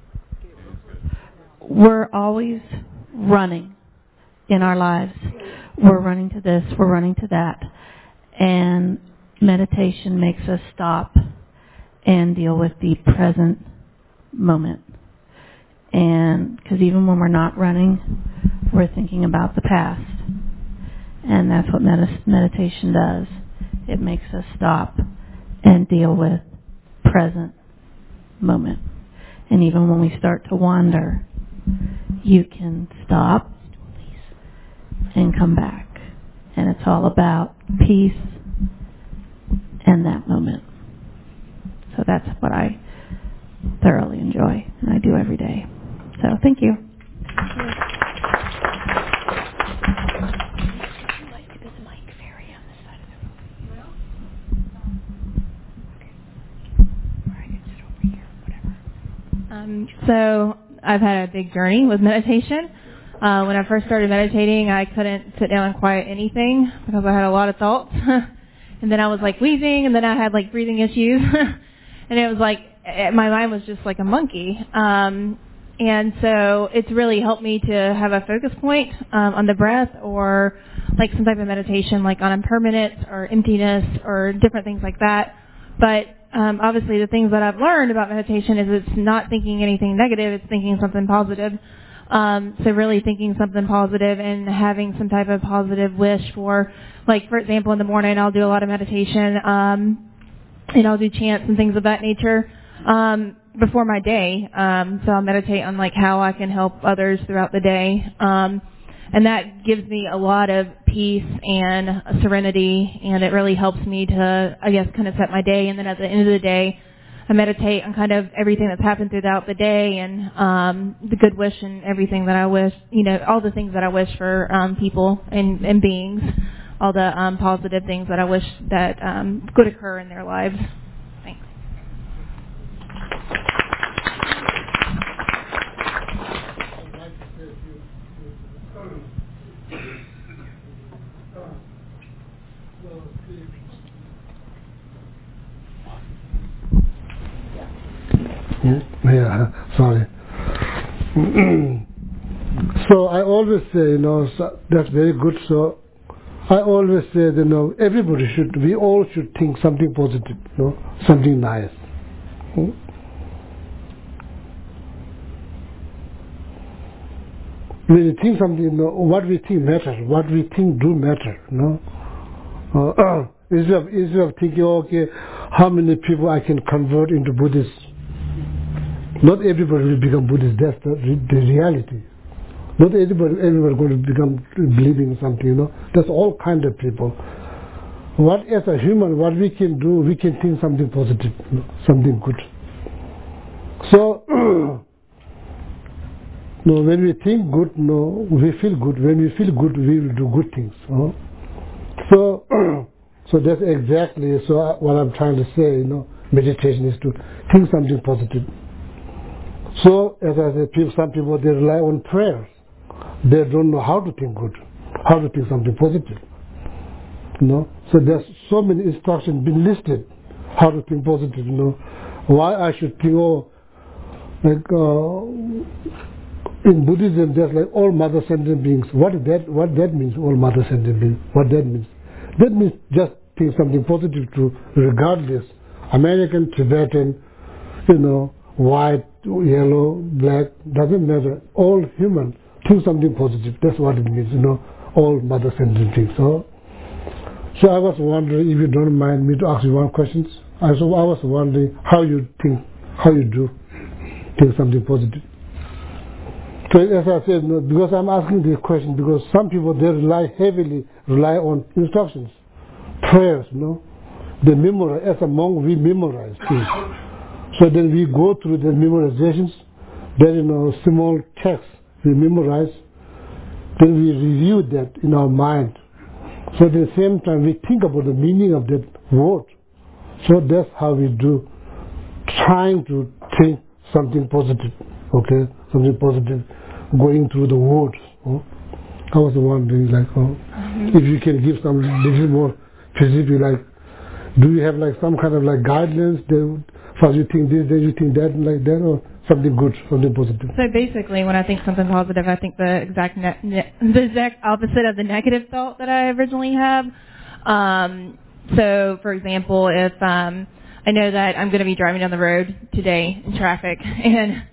we're always running in our lives. We're running to this, we're running to that. And meditation makes us stop and deal with the present moment. And because even when we're not running, we're thinking about the past. And that's what med- meditation does. It makes us stop and deal with present moment. And even when we start to wander, you can stop and come back. And it's all about peace and that moment. So that's what I thoroughly enjoy and I do every day. So thank you. Um, so I've had a big journey with meditation. Uh, when I first started meditating, I couldn't sit down and quiet anything because I had a lot of thoughts. And then I was like wheezing, and then I had like breathing issues. And it was like, my mind was just like a monkey. Um, and so it's really helped me to have a focus point um, on the breath or like some type of meditation like on impermanence or emptiness or different things like that. But um, obviously the things that I've learned about meditation is it's not thinking anything negative, it's thinking something positive. Um, so really thinking something positive and having some type of positive wish for, like, for example, in the morning I'll do a lot of meditation, um, and I'll do chants and things of that nature um, before my day. Um, so I'll meditate on, like, how I can help others throughout the day. Um, and that gives me a lot of peace and serenity, and it really helps me to, I guess, kind of set my day. And then at the end of the day, I meditate on kind of everything that's happened throughout the day and um, the good wish and everything that I wish, you know, all the things that I wish for um, people and, and beings, all the um, positive things that I wish that um, could occur in their lives. Thanks. Yeah, sorry. So I always say, you know, so that's very good. So I always say, you know, everybody should, we all should think something positive, you know, something nice. Hmm? When you think something, you know, what we think matters, what we think do matter, you know. Uh, uh, instead of, instead of thinking, okay, how many people I can convert into Buddhists. Not everybody will become Buddhist. That's the, the reality. Not everybody, everybody going to become believing in something. You know, that's all kind of people. What as a human, what we can do, we can think something positive, you know, something good. So, no, when we think good, no, we feel good. When we feel good, we will do good things. You know? So, so that's exactly so what I'm trying to say. You know, meditation is to think something positive. So, as I said, people, some people, they rely on prayers. They don't know how to think good, how to think something positive. You know? So there's so many instructions been listed, how to think positive, you know. Why I should think, oh, like, uh, in Buddhism, there's like all mother sentient beings. What is that, what that means, all mother sentient beings? What that means? That means just think something positive to, regardless, American, Tibetan, you know, white, yellow, black, doesn't matter. All human, think something positive. That's what it means, you know, all mother sentient things. So, so I was wondering, if you don't mind me to ask you one question. I, so I was wondering how you think, how you do think something positive. So as I said, you know, because I'm asking this question, because some people, they rely heavily, rely on instructions, prayers, you know. They memorize, as a monk, we memorize things. So then we go through the memorizations, then, you know, small texts we memorize, then we review that in our mind. So at the same time we think about the meaning of that word. So that's how we do, trying to think something positive, okay, something positive, going through the words. Oh. I was wondering, like, oh, mm-hmm. if you can give some little more specific, like, do you have like some kind of like guidelines? That, first you think this, then you think that, like that, or something good, something positive? So basically, when I think something positive, I think the exact ne- ne- the exact opposite of the negative thought that I originally have. Um, so, for example, if um, I know that I'm going to be driving down the road today in traffic, and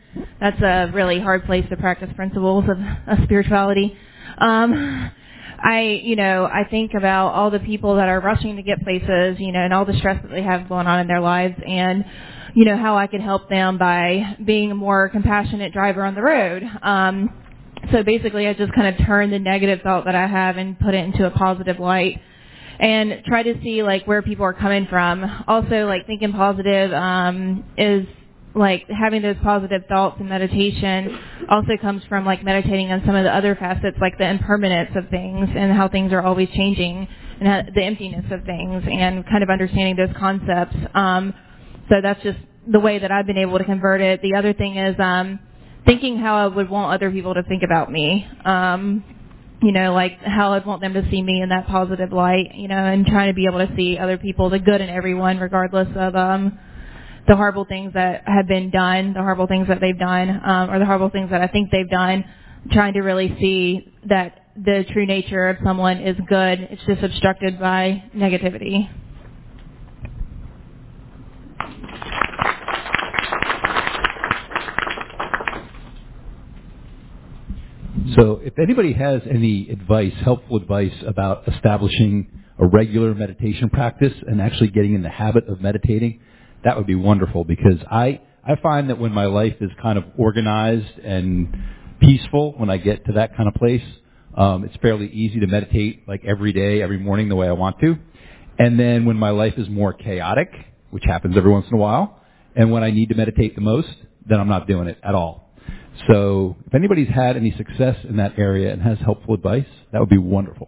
that's a really hard place to practice principles of, of spirituality. Um, I, you know, I think about all the people that are rushing to get places, you know, and all the stress that they have going on in their lives, and, you know, how I could help them by being a more compassionate driver on the road. Um, so basically I just kind of turn the negative thought that I have and put it into a positive light and try to see, like, where people are coming from. Also, like, thinking positive um, is like having those positive thoughts in meditation also comes from like meditating on some of the other facets, like the impermanence of things and how things are always changing and how, the emptiness of things, and kind of understanding those concepts. Um, so that's just the way that I've been able to convert it. The other thing is um, thinking how I would want other people to think about me. Um, you know, like how I'd want them to see me in that positive light, you know, and trying to be able to see other people, the good in everyone, regardless of um, the horrible things that have been done, the horrible things that they've done, um, or the horrible things that I think they've done, trying to really see that the true nature of someone is good. It's just obstructed by negativity. So if anybody has any advice, helpful advice about establishing a regular meditation practice and actually getting in the habit of meditating, that would be wonderful, because I, I find that when my life is kind of organized and peaceful, when I get to that kind of place, um, it's fairly easy to meditate like every day, every morning the way I want to. And then when my life is more chaotic, which happens every once in a while, and when I need to meditate the most, then I'm not doing it at all. So if anybody's had any success in that area and has helpful advice, that would be wonderful.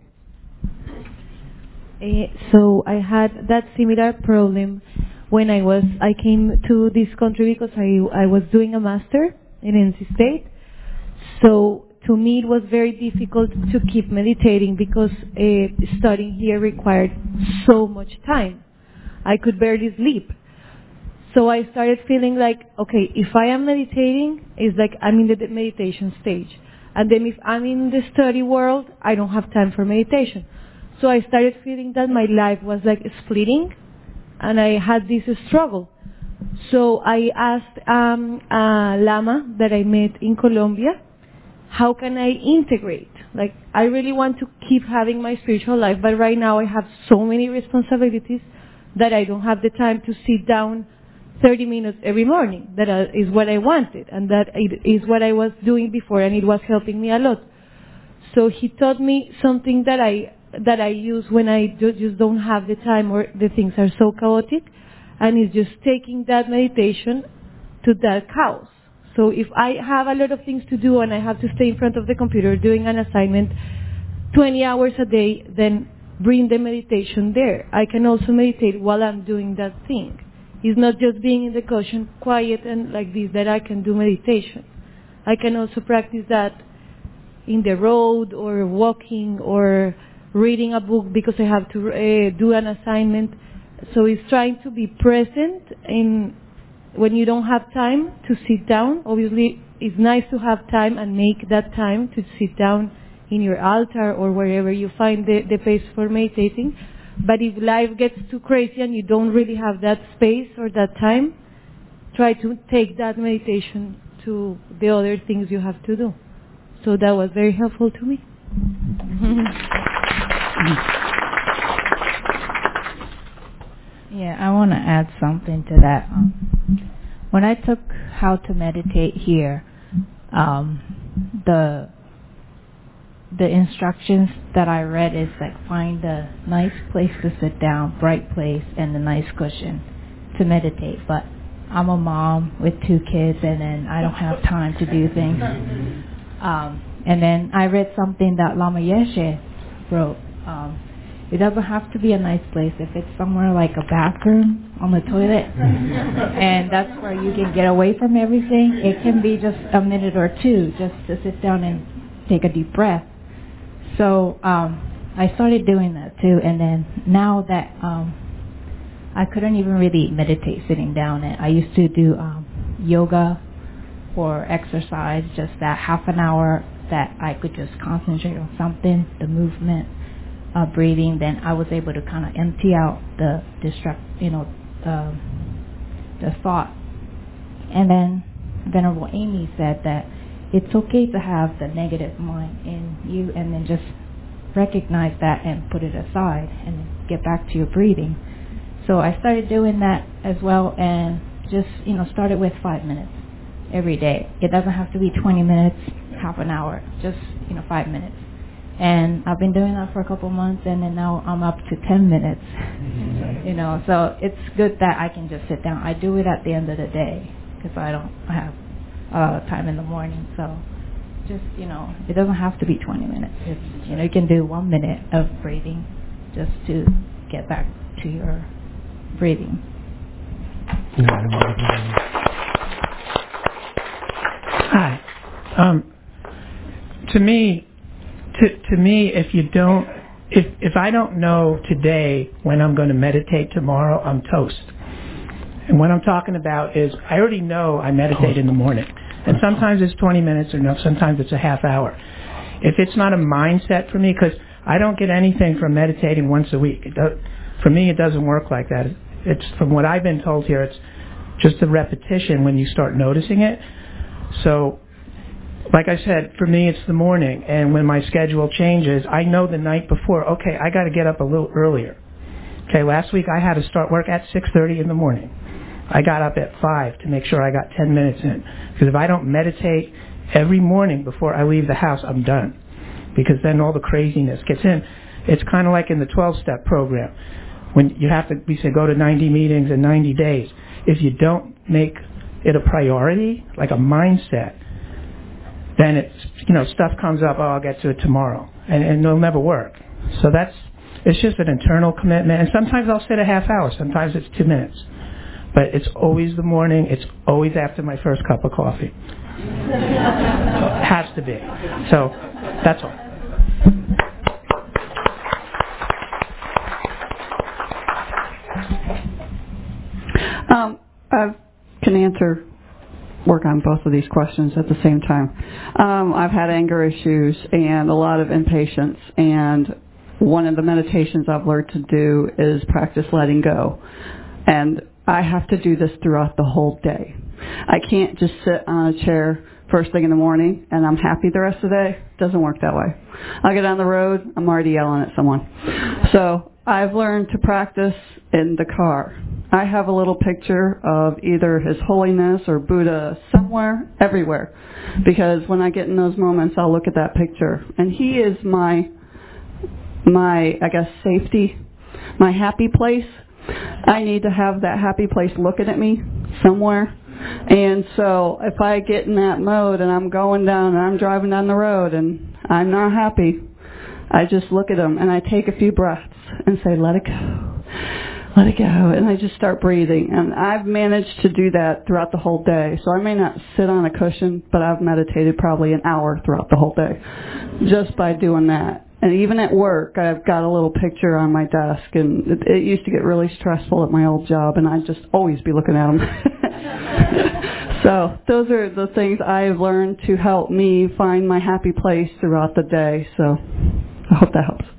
Uh, so I had that similar problem when I was I came to this country because I I was doing a master in N C State. So to me it was very difficult to keep meditating because uh, studying here required so much time. I could barely sleep. So I started feeling like, okay, if I am meditating, it's like I'm in the meditation stage. And then if I'm in the study world, I don't have time for meditation. So I started feeling that my life was like splitting, and I had this struggle. So I asked um, a Lama that I met in Colombia, how can I integrate? Like, I really want to keep having my spiritual life, but right now I have so many responsibilities that I don't have the time to sit down thirty minutes every morning. That is what I wanted, and that is what I was doing before, and it was helping me a lot. So he taught me something that I that I use when I do, just don't have the time or the things are so chaotic, and it's just taking that meditation to that chaos. So if I have a lot of things to do and I have to stay in front of the computer doing an assignment twenty hours a day, then bring the meditation there. I can also meditate while I'm doing that thing. It's not just being in the cushion, quiet and like this, that I can do meditation. I can also practice that in the road or walking or reading a book because I have to uh, do an assignment. So it's trying to be present in when you don't have time to sit down. Obviously, it's nice to have time and make that time to sit down in your altar or wherever you find the, the place for meditating. But if life gets too crazy and you don't really have that space or that time, try to take that meditation to the other things you have to do. So that was very helpful to me. Yeah, I want to add something to that. Um, when I took How to Meditate here, um, the the instructions that I read is like find a nice place to sit down, bright place, and a nice cushion to meditate. But I'm a mom with two kids, and then I don't have time to do things. Um, and then I read something that Lama Yeshe wrote. Um, it doesn't have to be a nice place. If it's somewhere like a bathroom on the toilet, and that's where you can get away from everything, it can be just a minute or two just to sit down and take a deep breath. So um, I started doing that too, and then now that um, I couldn't even really meditate sitting down, and I used to do um, yoga or exercise, just that half an hour that I could just concentrate on something, the movement, uh, breathing. Then I was able to kind of empty out the distract, you know, uh, the thought, and then Venerable Amy said that it's okay to have the negative mind in you and then just recognize that and put it aside and get back to your breathing. So I started doing that as well, and just, you know, started with five minutes every day. It doesn't have to be twenty minutes, half an hour, just, you know, five minutes. And I've been doing that for a couple months, and then now I'm up to ten minutes. You know, so it's good that I can just sit down. I do it at the end of the day because I don't have a lot of time in the morning. So just, you know, it doesn't have to be twenty minutes. It's, you know, you can do one minute of breathing just to get back to your breathing. Hi. Um, to me, to to me, if you don't, if if I don't know today when I'm going to meditate tomorrow, I'm toast. And what I'm talking about is I already know I meditate in the morning, and sometimes it's twenty minutes, or no, sometimes it's a half hour. If it's not a mindset for me, because I don't get anything from meditating once a week. It does, for me, it doesn't work like that. It's from what I've been told here. It's just a repetition when you start noticing it. So, like I said, for me, it's the morning, and when my schedule changes, I know the night before, okay, I got to get up a little earlier. Okay, last week I had to start work at six thirty in the morning. I got up at five to make sure I got ten minutes in, because if I don't meditate every morning before I leave the house, I'm done, because then all the craziness gets in. It's kind of like in the twelve-step program, when you have to, we say, go to ninety meetings in ninety days. If you don't make it a priority, like a mindset, then it's, you know, stuff comes up, oh, I'll get to it tomorrow, and, and it'll never work. So that's, it's just an internal commitment, and sometimes I'll sit a half hour, sometimes it's two minutes. But it's always the morning, it's always after my first cup of coffee. It has to be. So, that's all. Um, I can answer, work on both of these questions at the same time. Um, I've had anger issues and a lot of impatience, and one of the meditations I've learned to do is practice letting go. And I have to do this throughout the whole day. I can't just sit on a chair first thing in the morning and I'm happy the rest of the day. It doesn't work that way. I'll get on the road, I'm already yelling at someone. So I've learned to practice in the car. I have a little picture of either His Holiness or Buddha somewhere, everywhere. Because when I get in those moments, I'll look at that picture. And he is my, my, I guess, safety, my happy place. I need to have that happy place looking at me somewhere. And so if I get in that mode and I'm going down and I'm driving down the road and I'm not happy, I just look at him and I take a few breaths and say, let it go. Let it go. And I just start breathing. And I've managed to do that throughout the whole day. So I may not sit on a cushion, but I've meditated probably an hour throughout the whole day just by doing that. And even at work, I've got a little picture on my desk, and it, it used to get really stressful at my old job, and I'd just always be looking at them. So those are the things I've learned to help me find my happy place throughout the day. So I hope that helps.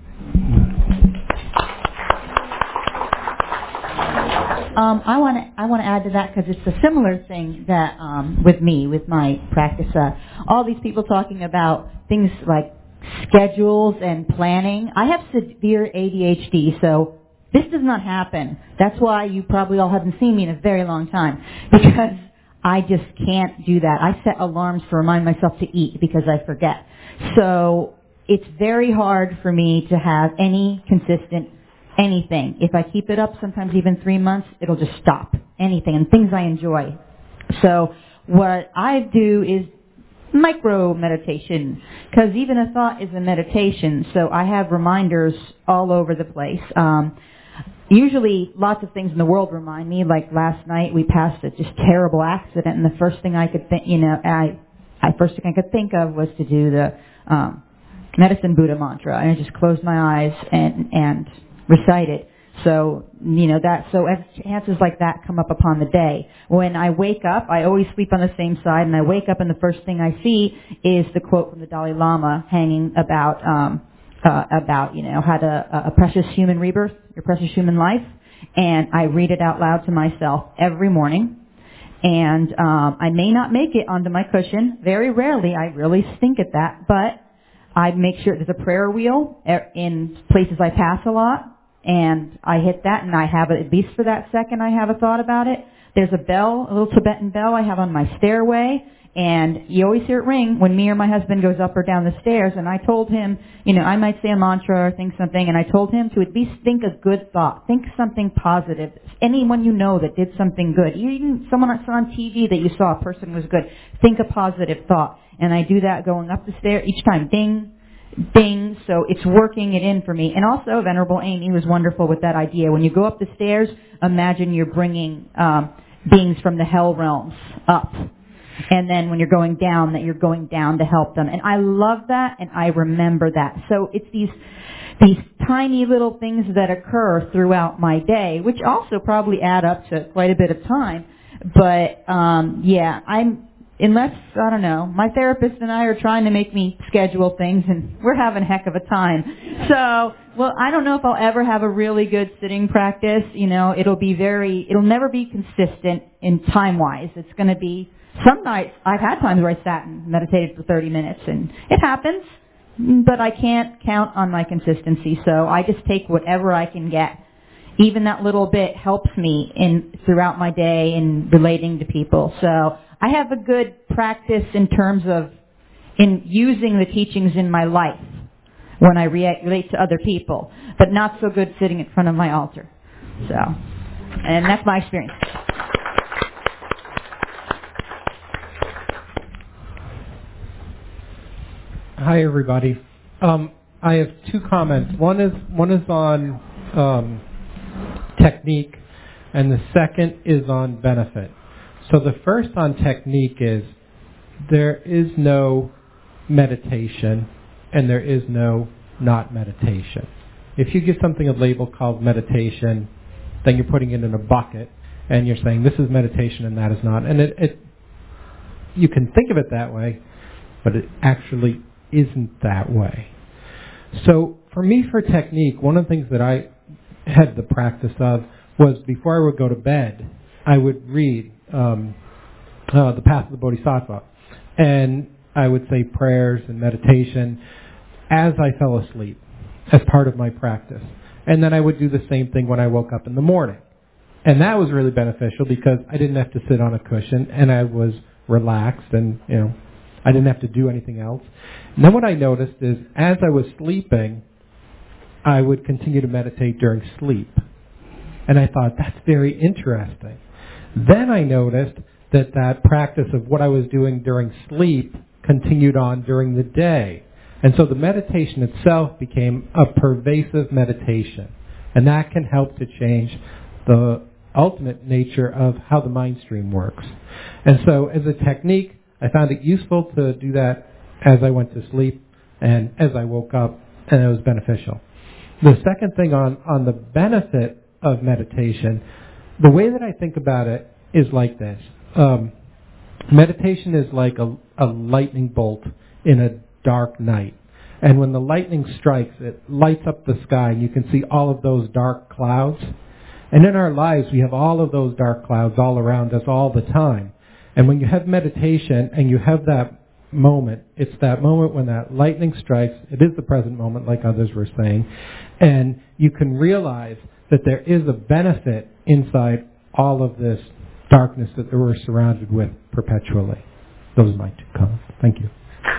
Um, I want to I want to add to that because it's a similar thing that um, with me, with my practice. Uh, all these people talking about things like schedules and planning. I have severe A D H D, so this does not happen. That's why you probably all haven't seen me in a very long time, because I just can't do that. I set alarms to remind myself to eat because I forget. So it's very hard for me to have any consistent anything. If I keep it up, sometimes even three months, it'll just stop. Anything, and things I enjoy. So what I do is micro meditation, because even a thought is a meditation. So I have reminders all over the place. Um, usually lots of things in the world remind me. Like last night we passed a just terrible accident, and the first thing I could think, you know, I, I first thing I could think of was to do the um, Medicine Buddha mantra, and I just closed my eyes and and recite it. So, you know, that, so as chances like that come up upon the day. When I wake up, I always sleep on the same side, and I wake up and the first thing I see is the quote from the Dalai Lama hanging about, um, uh, about, you know, how to, uh, a precious human rebirth, your precious human life. And I read it out loud to myself every morning. And um, I may not make it onto my cushion. Very rarely. I really stink at that. But I make sure there's a prayer wheel in places I pass a lot. And I hit that, and I have it, at least for that second, I have a thought about it. There's a bell, a little Tibetan bell I have on my stairway. And you always hear it ring when me or my husband goes up or down the stairs. And I told him, you know, I might say a mantra or think something. And I told him to at least think a good thought. Think something positive. Anyone you know that did something good. Even someone on T V that you saw, a person was good. Think a positive thought. And I do that going up the stairs each time. Ding, ding. So it's working it in for me. And also, Venerable Amy was wonderful with that idea. When you go up the stairs, imagine you're bringing um, beings from the hell realms up. And then when you're going down, that you're going down to help them. And I love that, and I remember that. So it's these these tiny little things that occur throughout my day, which also probably add up to quite a bit of time. But, um, yeah, I'm, unless, I don't know, my therapist and I are trying to make me schedule things, and we're having a heck of a time. So, well, I don't know if I'll ever have a really good sitting practice. You know, it'll be very, it'll never be consistent in time-wise. It's going to be, some nights, I've had times where I sat and meditated for thirty minutes, and it happens, but I can't count on my consistency, so I just take whatever I can get. Even that little bit helps me in throughout my day in relating to people. So I have a good practice in terms of in using the teachings in my life when I re- relate to other people, but not so good sitting in front of my altar. So, and that's my experience. Hi, everybody. Um, I have two comments. One is one is on um, technique, and the second is on benefit. So the first on technique is there is no meditation, and there is no not meditation. If you give something a label called meditation, then you're putting it in a bucket, and you're saying this is meditation and that is not. And it, it you can think of it that way, but it actually isn't that way. So for me, for technique, one of the things that I had the practice of was before I would go to bed, I would read um, uh, The Path of the Bodhisattva. And I would say prayers and meditation as I fell asleep as part of my practice. And then I would do the same thing when I woke up in the morning. And that was really beneficial because I didn't have to sit on a cushion and I was relaxed and, you know, I didn't have to do anything else. And then what I noticed is as I was sleeping, I would continue to meditate during sleep. And I thought, that's very interesting. Then I noticed that that practice of what I was doing during sleep continued on during the day. And so the meditation itself became a pervasive meditation. And that can help to change the ultimate nature of how the mind stream works. And so as a technique, I found it useful to do that as I went to sleep and as I woke up, and it was beneficial. The second thing on, on the benefit of meditation, the way that I think about it is like this. Um, meditation is like a, a lightning bolt in a dark night. And when the lightning strikes, it lights up the sky, and you can see all of those dark clouds. And in our lives, we have all of those dark clouds all around us all the time. And when you have meditation and you have that moment, it's that moment when that lightning strikes. It is the present moment, like others were saying. And you can realize that there is a benefit inside all of this darkness that we're surrounded with perpetually. Those are my two comments. Thank you.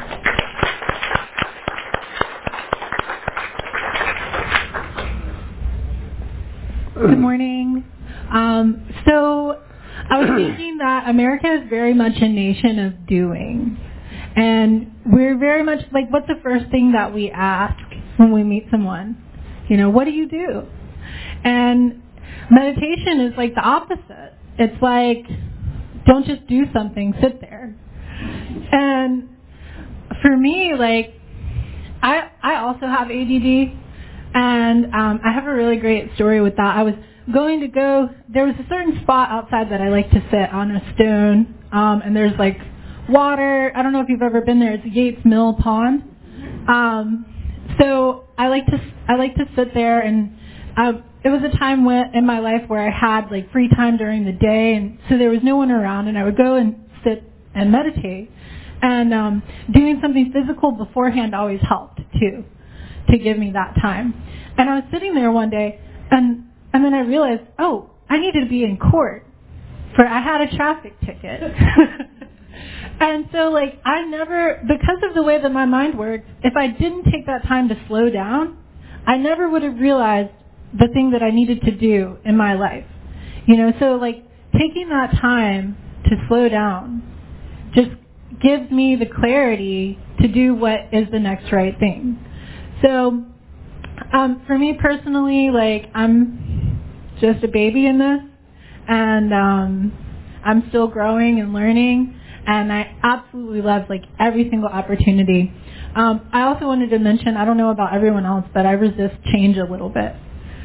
Good morning. Um, so I was thinking that America is very much a nation of doing. And we're very much like, what's the first thing that we ask when we meet someone? You know, what do you do? And meditation is like the opposite. It's like, don't just do something, sit there. And for me, like, I I also have A D D. And um, I have a really great story with that. I was going to go, there was a certain spot outside that I like to sit on a stone, um, and there's like water. I don't know if you've ever been there. It's Yates Mill Pond. Um, so I like to I like to sit there, and um, it was a time when, in my life where I had like free time during the day, and so there was no one around, and I would go and sit and meditate. And um, doing something physical beforehand always helped too, to give me that time. And I was sitting there one day, and and then I realized, oh, I needed to be in court for I had a traffic ticket. And so, like, I never, because of the way that my mind works, if I didn't take that time to slow down, I never would have realized the thing that I needed to do in my life. You know, so, like, taking that time to slow down just gives me the clarity to do what is the next right thing. So, um, for me personally, like, I'm just a baby in this, and um, I'm still growing and learning. And I absolutely love, like, every single opportunity. Um, I also wanted to mention, I don't know about everyone else, but I resist change a little bit.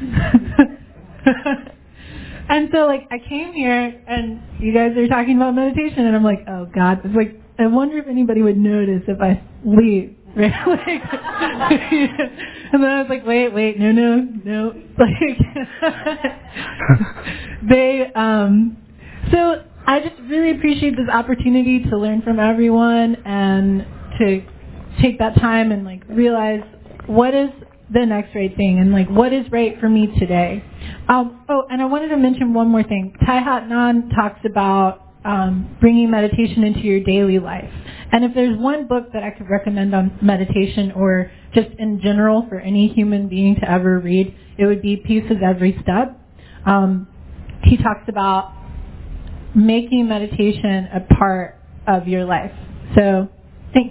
And so, like, I came here, and you guys are talking about meditation, and I'm like, oh, God. It's like, I wonder if anybody would notice if I leave. Right? Like, and then I was like, wait, wait, no, no, no. Like, they, um, so... I just really appreciate this opportunity to learn from everyone and to take that time and like realize what is the next right thing and like what is right for me today. Um, oh, and I wanted to mention one more thing. Thich Nhat Hanh talks about um, bringing meditation into your daily life. And if there's one book that I could recommend on meditation or just in general for any human being to ever read, it would be Peace is Every Step. Um, he talks about making meditation a part of your life. So, thanks.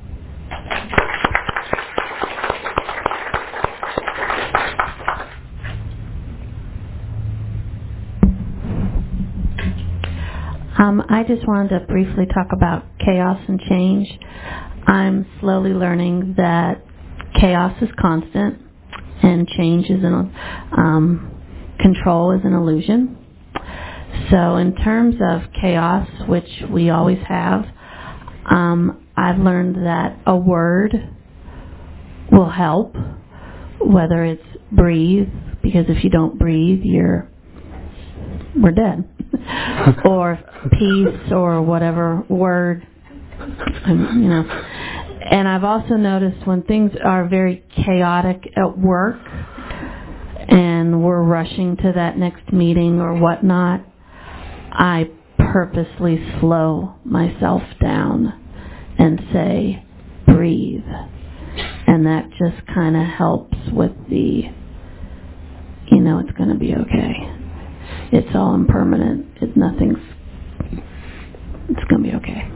Um, I just wanted to briefly talk about chaos and change. I'm slowly learning that chaos is constant and change is an um, control is an illusion. So in terms of chaos, which we always have, um, I've learned that a word will help, whether it's breathe, because if you don't breathe, you're we're dead, or peace, or whatever word, you know. And I've also noticed when things are very chaotic at work, and we're rushing to that next meeting or whatnot, I purposely slow myself down and say, breathe. And that just kind of helps with the, you know, it's going to be okay. It's all impermanent. It, nothing's, it's going to be okay.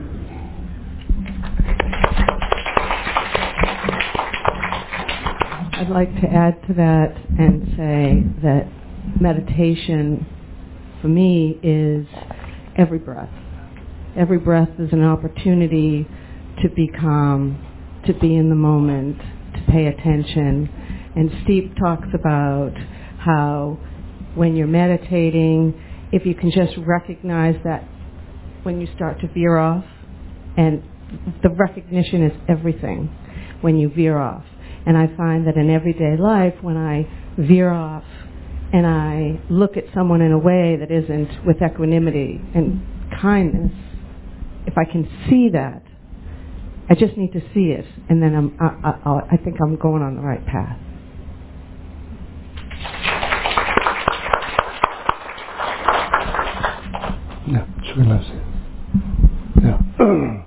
I'd like to add to that and say that meditation for me is every breath. Every breath is an opportunity to be calm, to be in the moment, to pay attention. And Steve talks about how when you're meditating, if you can just recognize that when you start to veer off, and the recognition is everything when you veer off. And I find that in everyday life, when I veer off and I look at someone in a way that isn't with equanimity and kindness, if I can see that, I just need to see it, and then I'm, I, I, I think I'm going on the right path. Yeah, sure, Leslie. Yeah.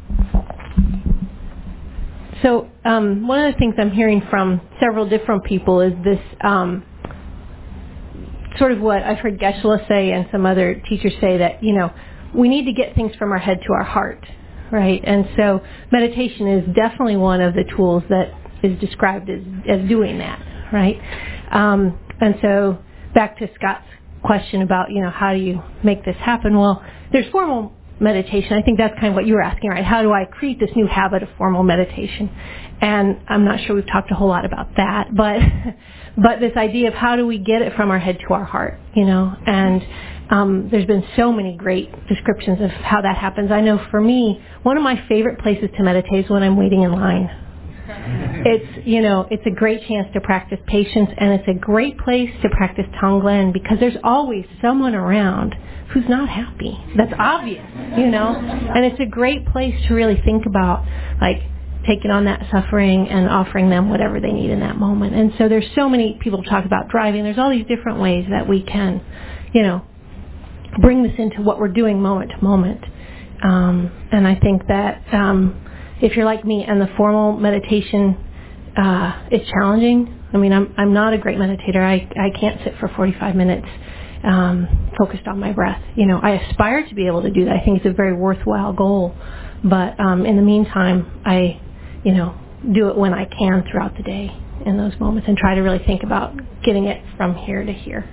So um, one of the things I'm hearing from several different people is this um, sort of what I've heard Geshe-la say and some other teachers say, that, you know, we need to get things from our head to our heart, right? And so meditation is definitely one of the tools that is described as, as doing that, right? Um, and so back to Scott's question about, you know, how do you make this happen? Well, there's formal meditation. I think that's kind of what you were asking, right? How do I create this new habit of formal meditation? And I'm not sure we've talked a whole lot about that, but but this idea of how do we get it from our head to our heart, you know? And um, there's been so many great descriptions of how that happens. I know for me, one of my favorite places to meditate is when I'm waiting in line. it's, you know, it's a great chance to practice patience, and it's a great place to practice Tonglen because there's always someone around who's not happy. That's obvious, you know, and it's a great place to really think about, like, taking on that suffering and offering them whatever they need in that moment. And so there's so many people talk about driving. There's all these different ways that we can, you know, bring this into what we're doing moment to moment. Um, and I think that um, if you're like me and the formal meditation uh, is challenging, I mean, I'm I'm not a great meditator. I, I can't sit for forty-five minutes um, focused on my breath. You know, I aspire to be able to do that. I think it's a very worthwhile goal. But um, in the meantime, I, you know, do it when I can throughout the day in those moments and try to really think about getting it from here to here.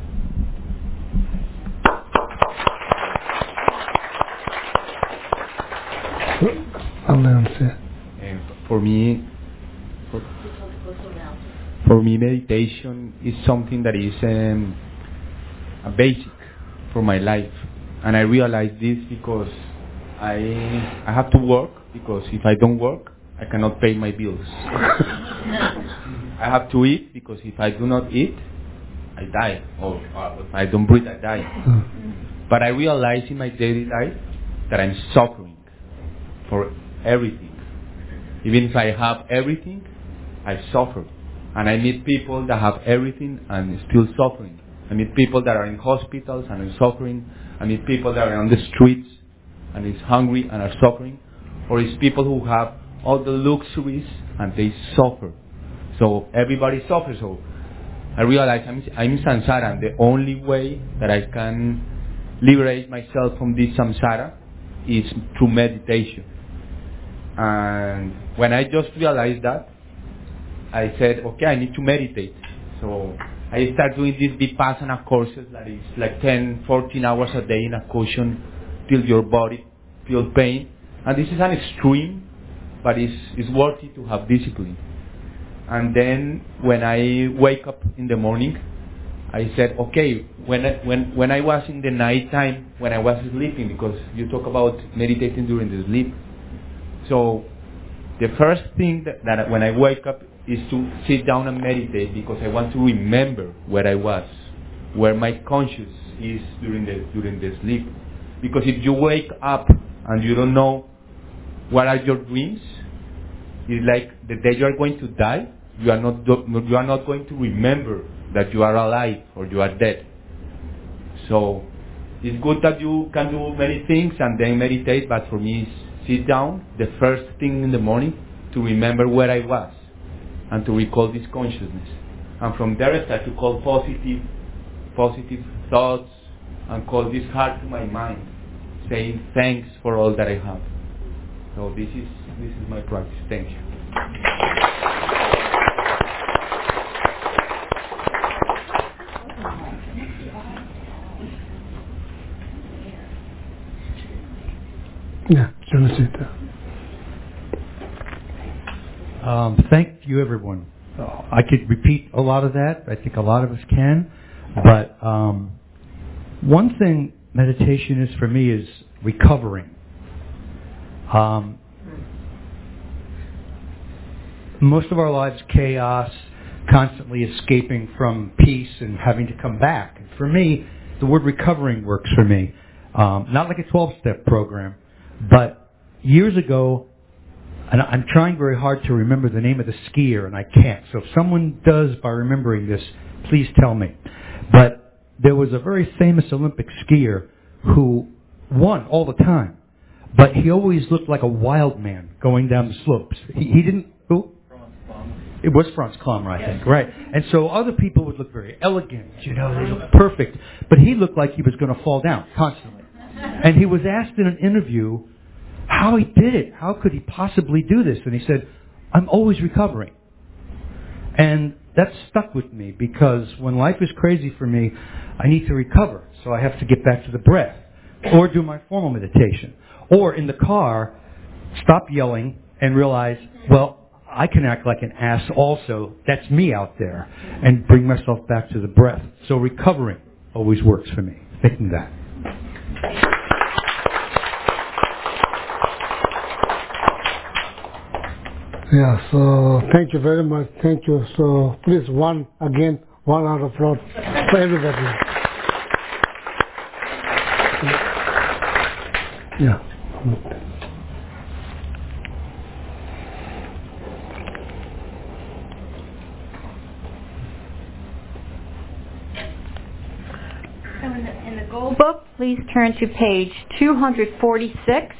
And for me, for, for me, meditation is something that is um, a basic for my life, and I realize this because I I have to work, because if I don't work, I cannot pay my bills. I have to eat, because if I do not eat, I die, or, or if I don't breathe, I die. But I realize in my daily life that I'm suffering for everything. Even if I have everything, I suffer. And I meet people that have everything and still suffering. I meet people that are in hospitals and are suffering. I meet people that are on the streets and is hungry and are suffering. Or it's people who have all the luxuries and they suffer. So everybody suffers. So I realize I'm, I'm in samsara, and the only way that I can liberate myself from this samsara is through meditation. And when I just realized that, I said, okay, I need to meditate. So I start doing these Vipassana courses that is like ten, fourteen hours a day in a cushion till your body feels pain. And this is an extreme, but it's, it's worth it to have discipline. And then when I wake up in the morning, I said, okay, when I, when, when I was in the night time, when I was sleeping, because you talk about meditating during the sleep. So the first thing that, that when I wake up is to sit down and meditate, because I want to remember where I was, where my conscious is during the during the sleep. Because if you wake up and you don't know what are your dreams, it's like the day you are going to die, you are not you are not going to remember that you are alive or you are dead. So it's good that you can do many things and then meditate, but for me it's sit down the first thing in the morning to remember where I was and to recall this consciousness. And from there I start to call positive, positive thoughts and call this heart to my mind, saying thanks for all that I have. So this is this is my practice. Thank you. Yeah, um, thank you, everyone. Uh, I could repeat a lot of that. I think a lot of us can. But um, one thing meditation is for me is recovering. Um, most of our lives, chaos, constantly escaping from peace and having to come back. And for me, the word recovering works for me. Um, not like a twelve-step program. But years ago, and I'm trying very hard to remember the name of the skier, and I can't. So if someone does by remembering this, please tell me. But there was a very famous Olympic skier who won all the time. But he always looked like a wild man going down the slopes. He, he didn't... Who? It was Franz Klammer, I think, right. And so other people would look very elegant, you know, they looked perfect. But he looked like he was going to fall down constantly. And he was asked in an interview how he did it. How could he possibly do this? And he said, I'm always recovering. And that stuck with me, because when life is crazy for me, I need to recover. So I have to get back to the breath, or do my formal meditation. Or in the car, stop yelling and realize, well, I can act like an ass also. That's me out there. And bring myself back to the breath. So recovering always works for me. Thinking that. Yeah, so thank you very much. Thank you. So please, one, again, one round of applause for everybody. Yeah. So in the, in the Gold Book, please turn to page two forty-six.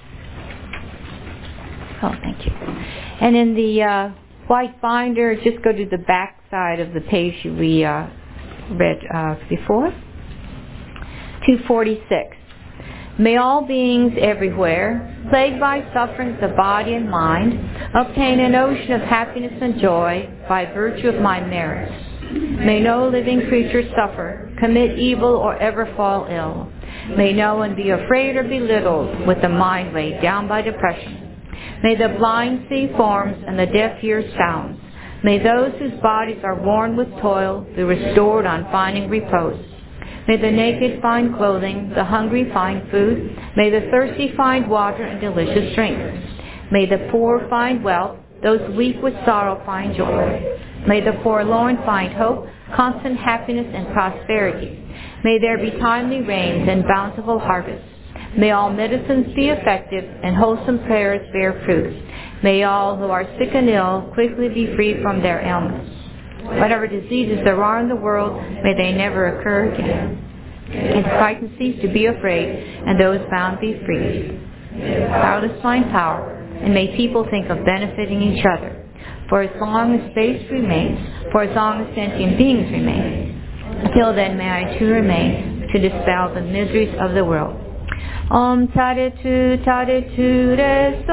Oh, thank you. And in the uh, white binder, just go to the back side of the page we uh, read uh, before. two forty-six. May all beings everywhere, plagued by sufferings of body and mind, obtain an ocean of happiness and joy by virtue of my merits. May no living creature suffer, commit evil, or ever fall ill. May no one be afraid or belittled with the mind weighed down by depression. May the blind see forms and the deaf hear sounds. May those whose bodies are worn with toil be restored on finding repose. May the naked find clothing, the hungry find food. May the thirsty find water and delicious drink. May the poor find wealth, those weak with sorrow find joy. May the forlorn find hope, constant happiness and prosperity. May there be timely rains and bountiful harvests. May all medicines be effective and wholesome prayers bear fruit. May all who are sick and ill quickly be freed from their ailments. Whatever diseases there are in the world, may they never occur again. May the frightened cease to be afraid, and those bound be freed. May the powerless find power, and may people think of benefiting each other. For as long as space remains, for as long as sentient beings remain, until then may I too remain to dispel the miseries of the world. Om Taritu Taritu Re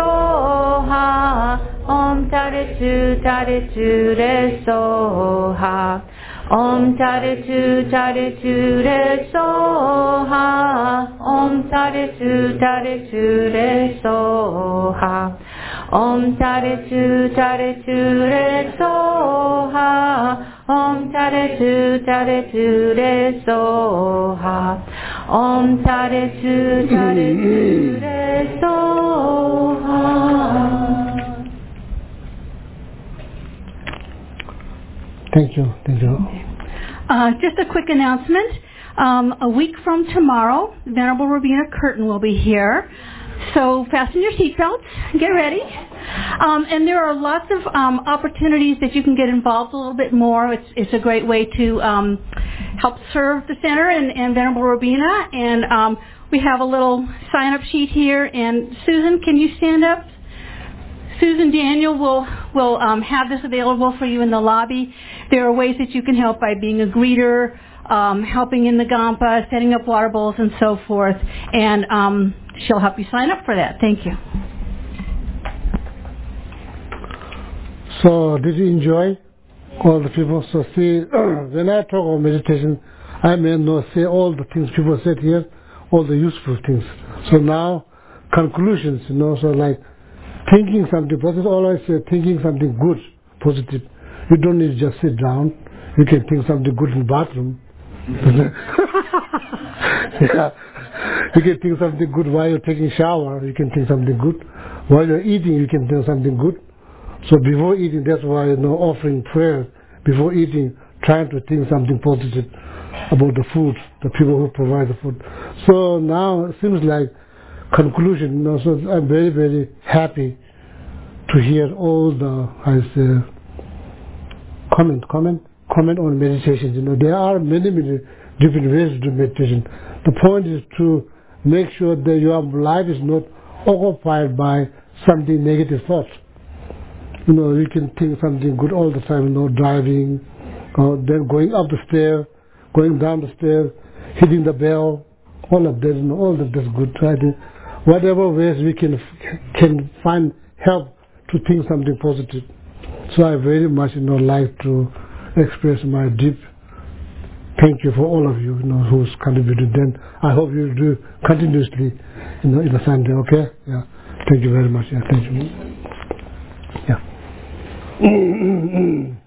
Soha. Om Taritu Taritu Re Soha. Om Taritu Taritu Re Soha. Om Taritu Taritu Re Soha. Om Taritu Taritu Re Soha. Om Taritu Taritu Re Soha. Om Taritu Taritu Re Soha. Thank you. Thank you. Uh, just a quick announcement. Um, a week from tomorrow, Venerable Robina Curtin will be here. So fasten your seatbelts, get ready. Um, and there are lots of um, opportunities that you can get involved a little bit more. It's, it's a great way to um, help serve the center and, and Venerable Robina. And um, we have a little sign-up sheet here. And Susan, can you stand up? Susan Daniel will will um, have this available for you in the lobby. There are ways that you can help by being a greeter, um, helping in the Gampa, setting up water bowls, and so forth. And um, she'll help you sign up for that. Thank you. So, did you enjoy all the people? So, see, when I talk about meditation, I may not say all the things people said here, all the useful things. So now, conclusions, you know, so like thinking something positive, always say thinking something good, positive. You don't need to just sit down. You can think something good in the bathroom. Yeah. You can think something good while you're taking a shower. You can think something good. While you're eating, you can think something good. So before eating, that's why, you know, offering prayer before eating, trying to think something positive about the food, the people who provide the food. So now it seems like conclusion, you know, so I'm very, very happy to hear all the, I say, comment, comment, comment on meditation. You know, there are many, many different ways to do meditation. The point is to make sure that your life is not occupied by something negative thoughts. You know, you can think something good all the time, you know, driving, or then going up the stair, going down the stairs, hitting the bell, all of that, you know, all of that's good. Try to, whatever ways we can can find help to think something positive. So I very much, you know, like to express my deep thank you for all of you, you know, who's contributed. Then I hope you do continuously, you know, in the Sunday. Okay? Yeah. Thank you very much. Yeah. Thank you. Yeah.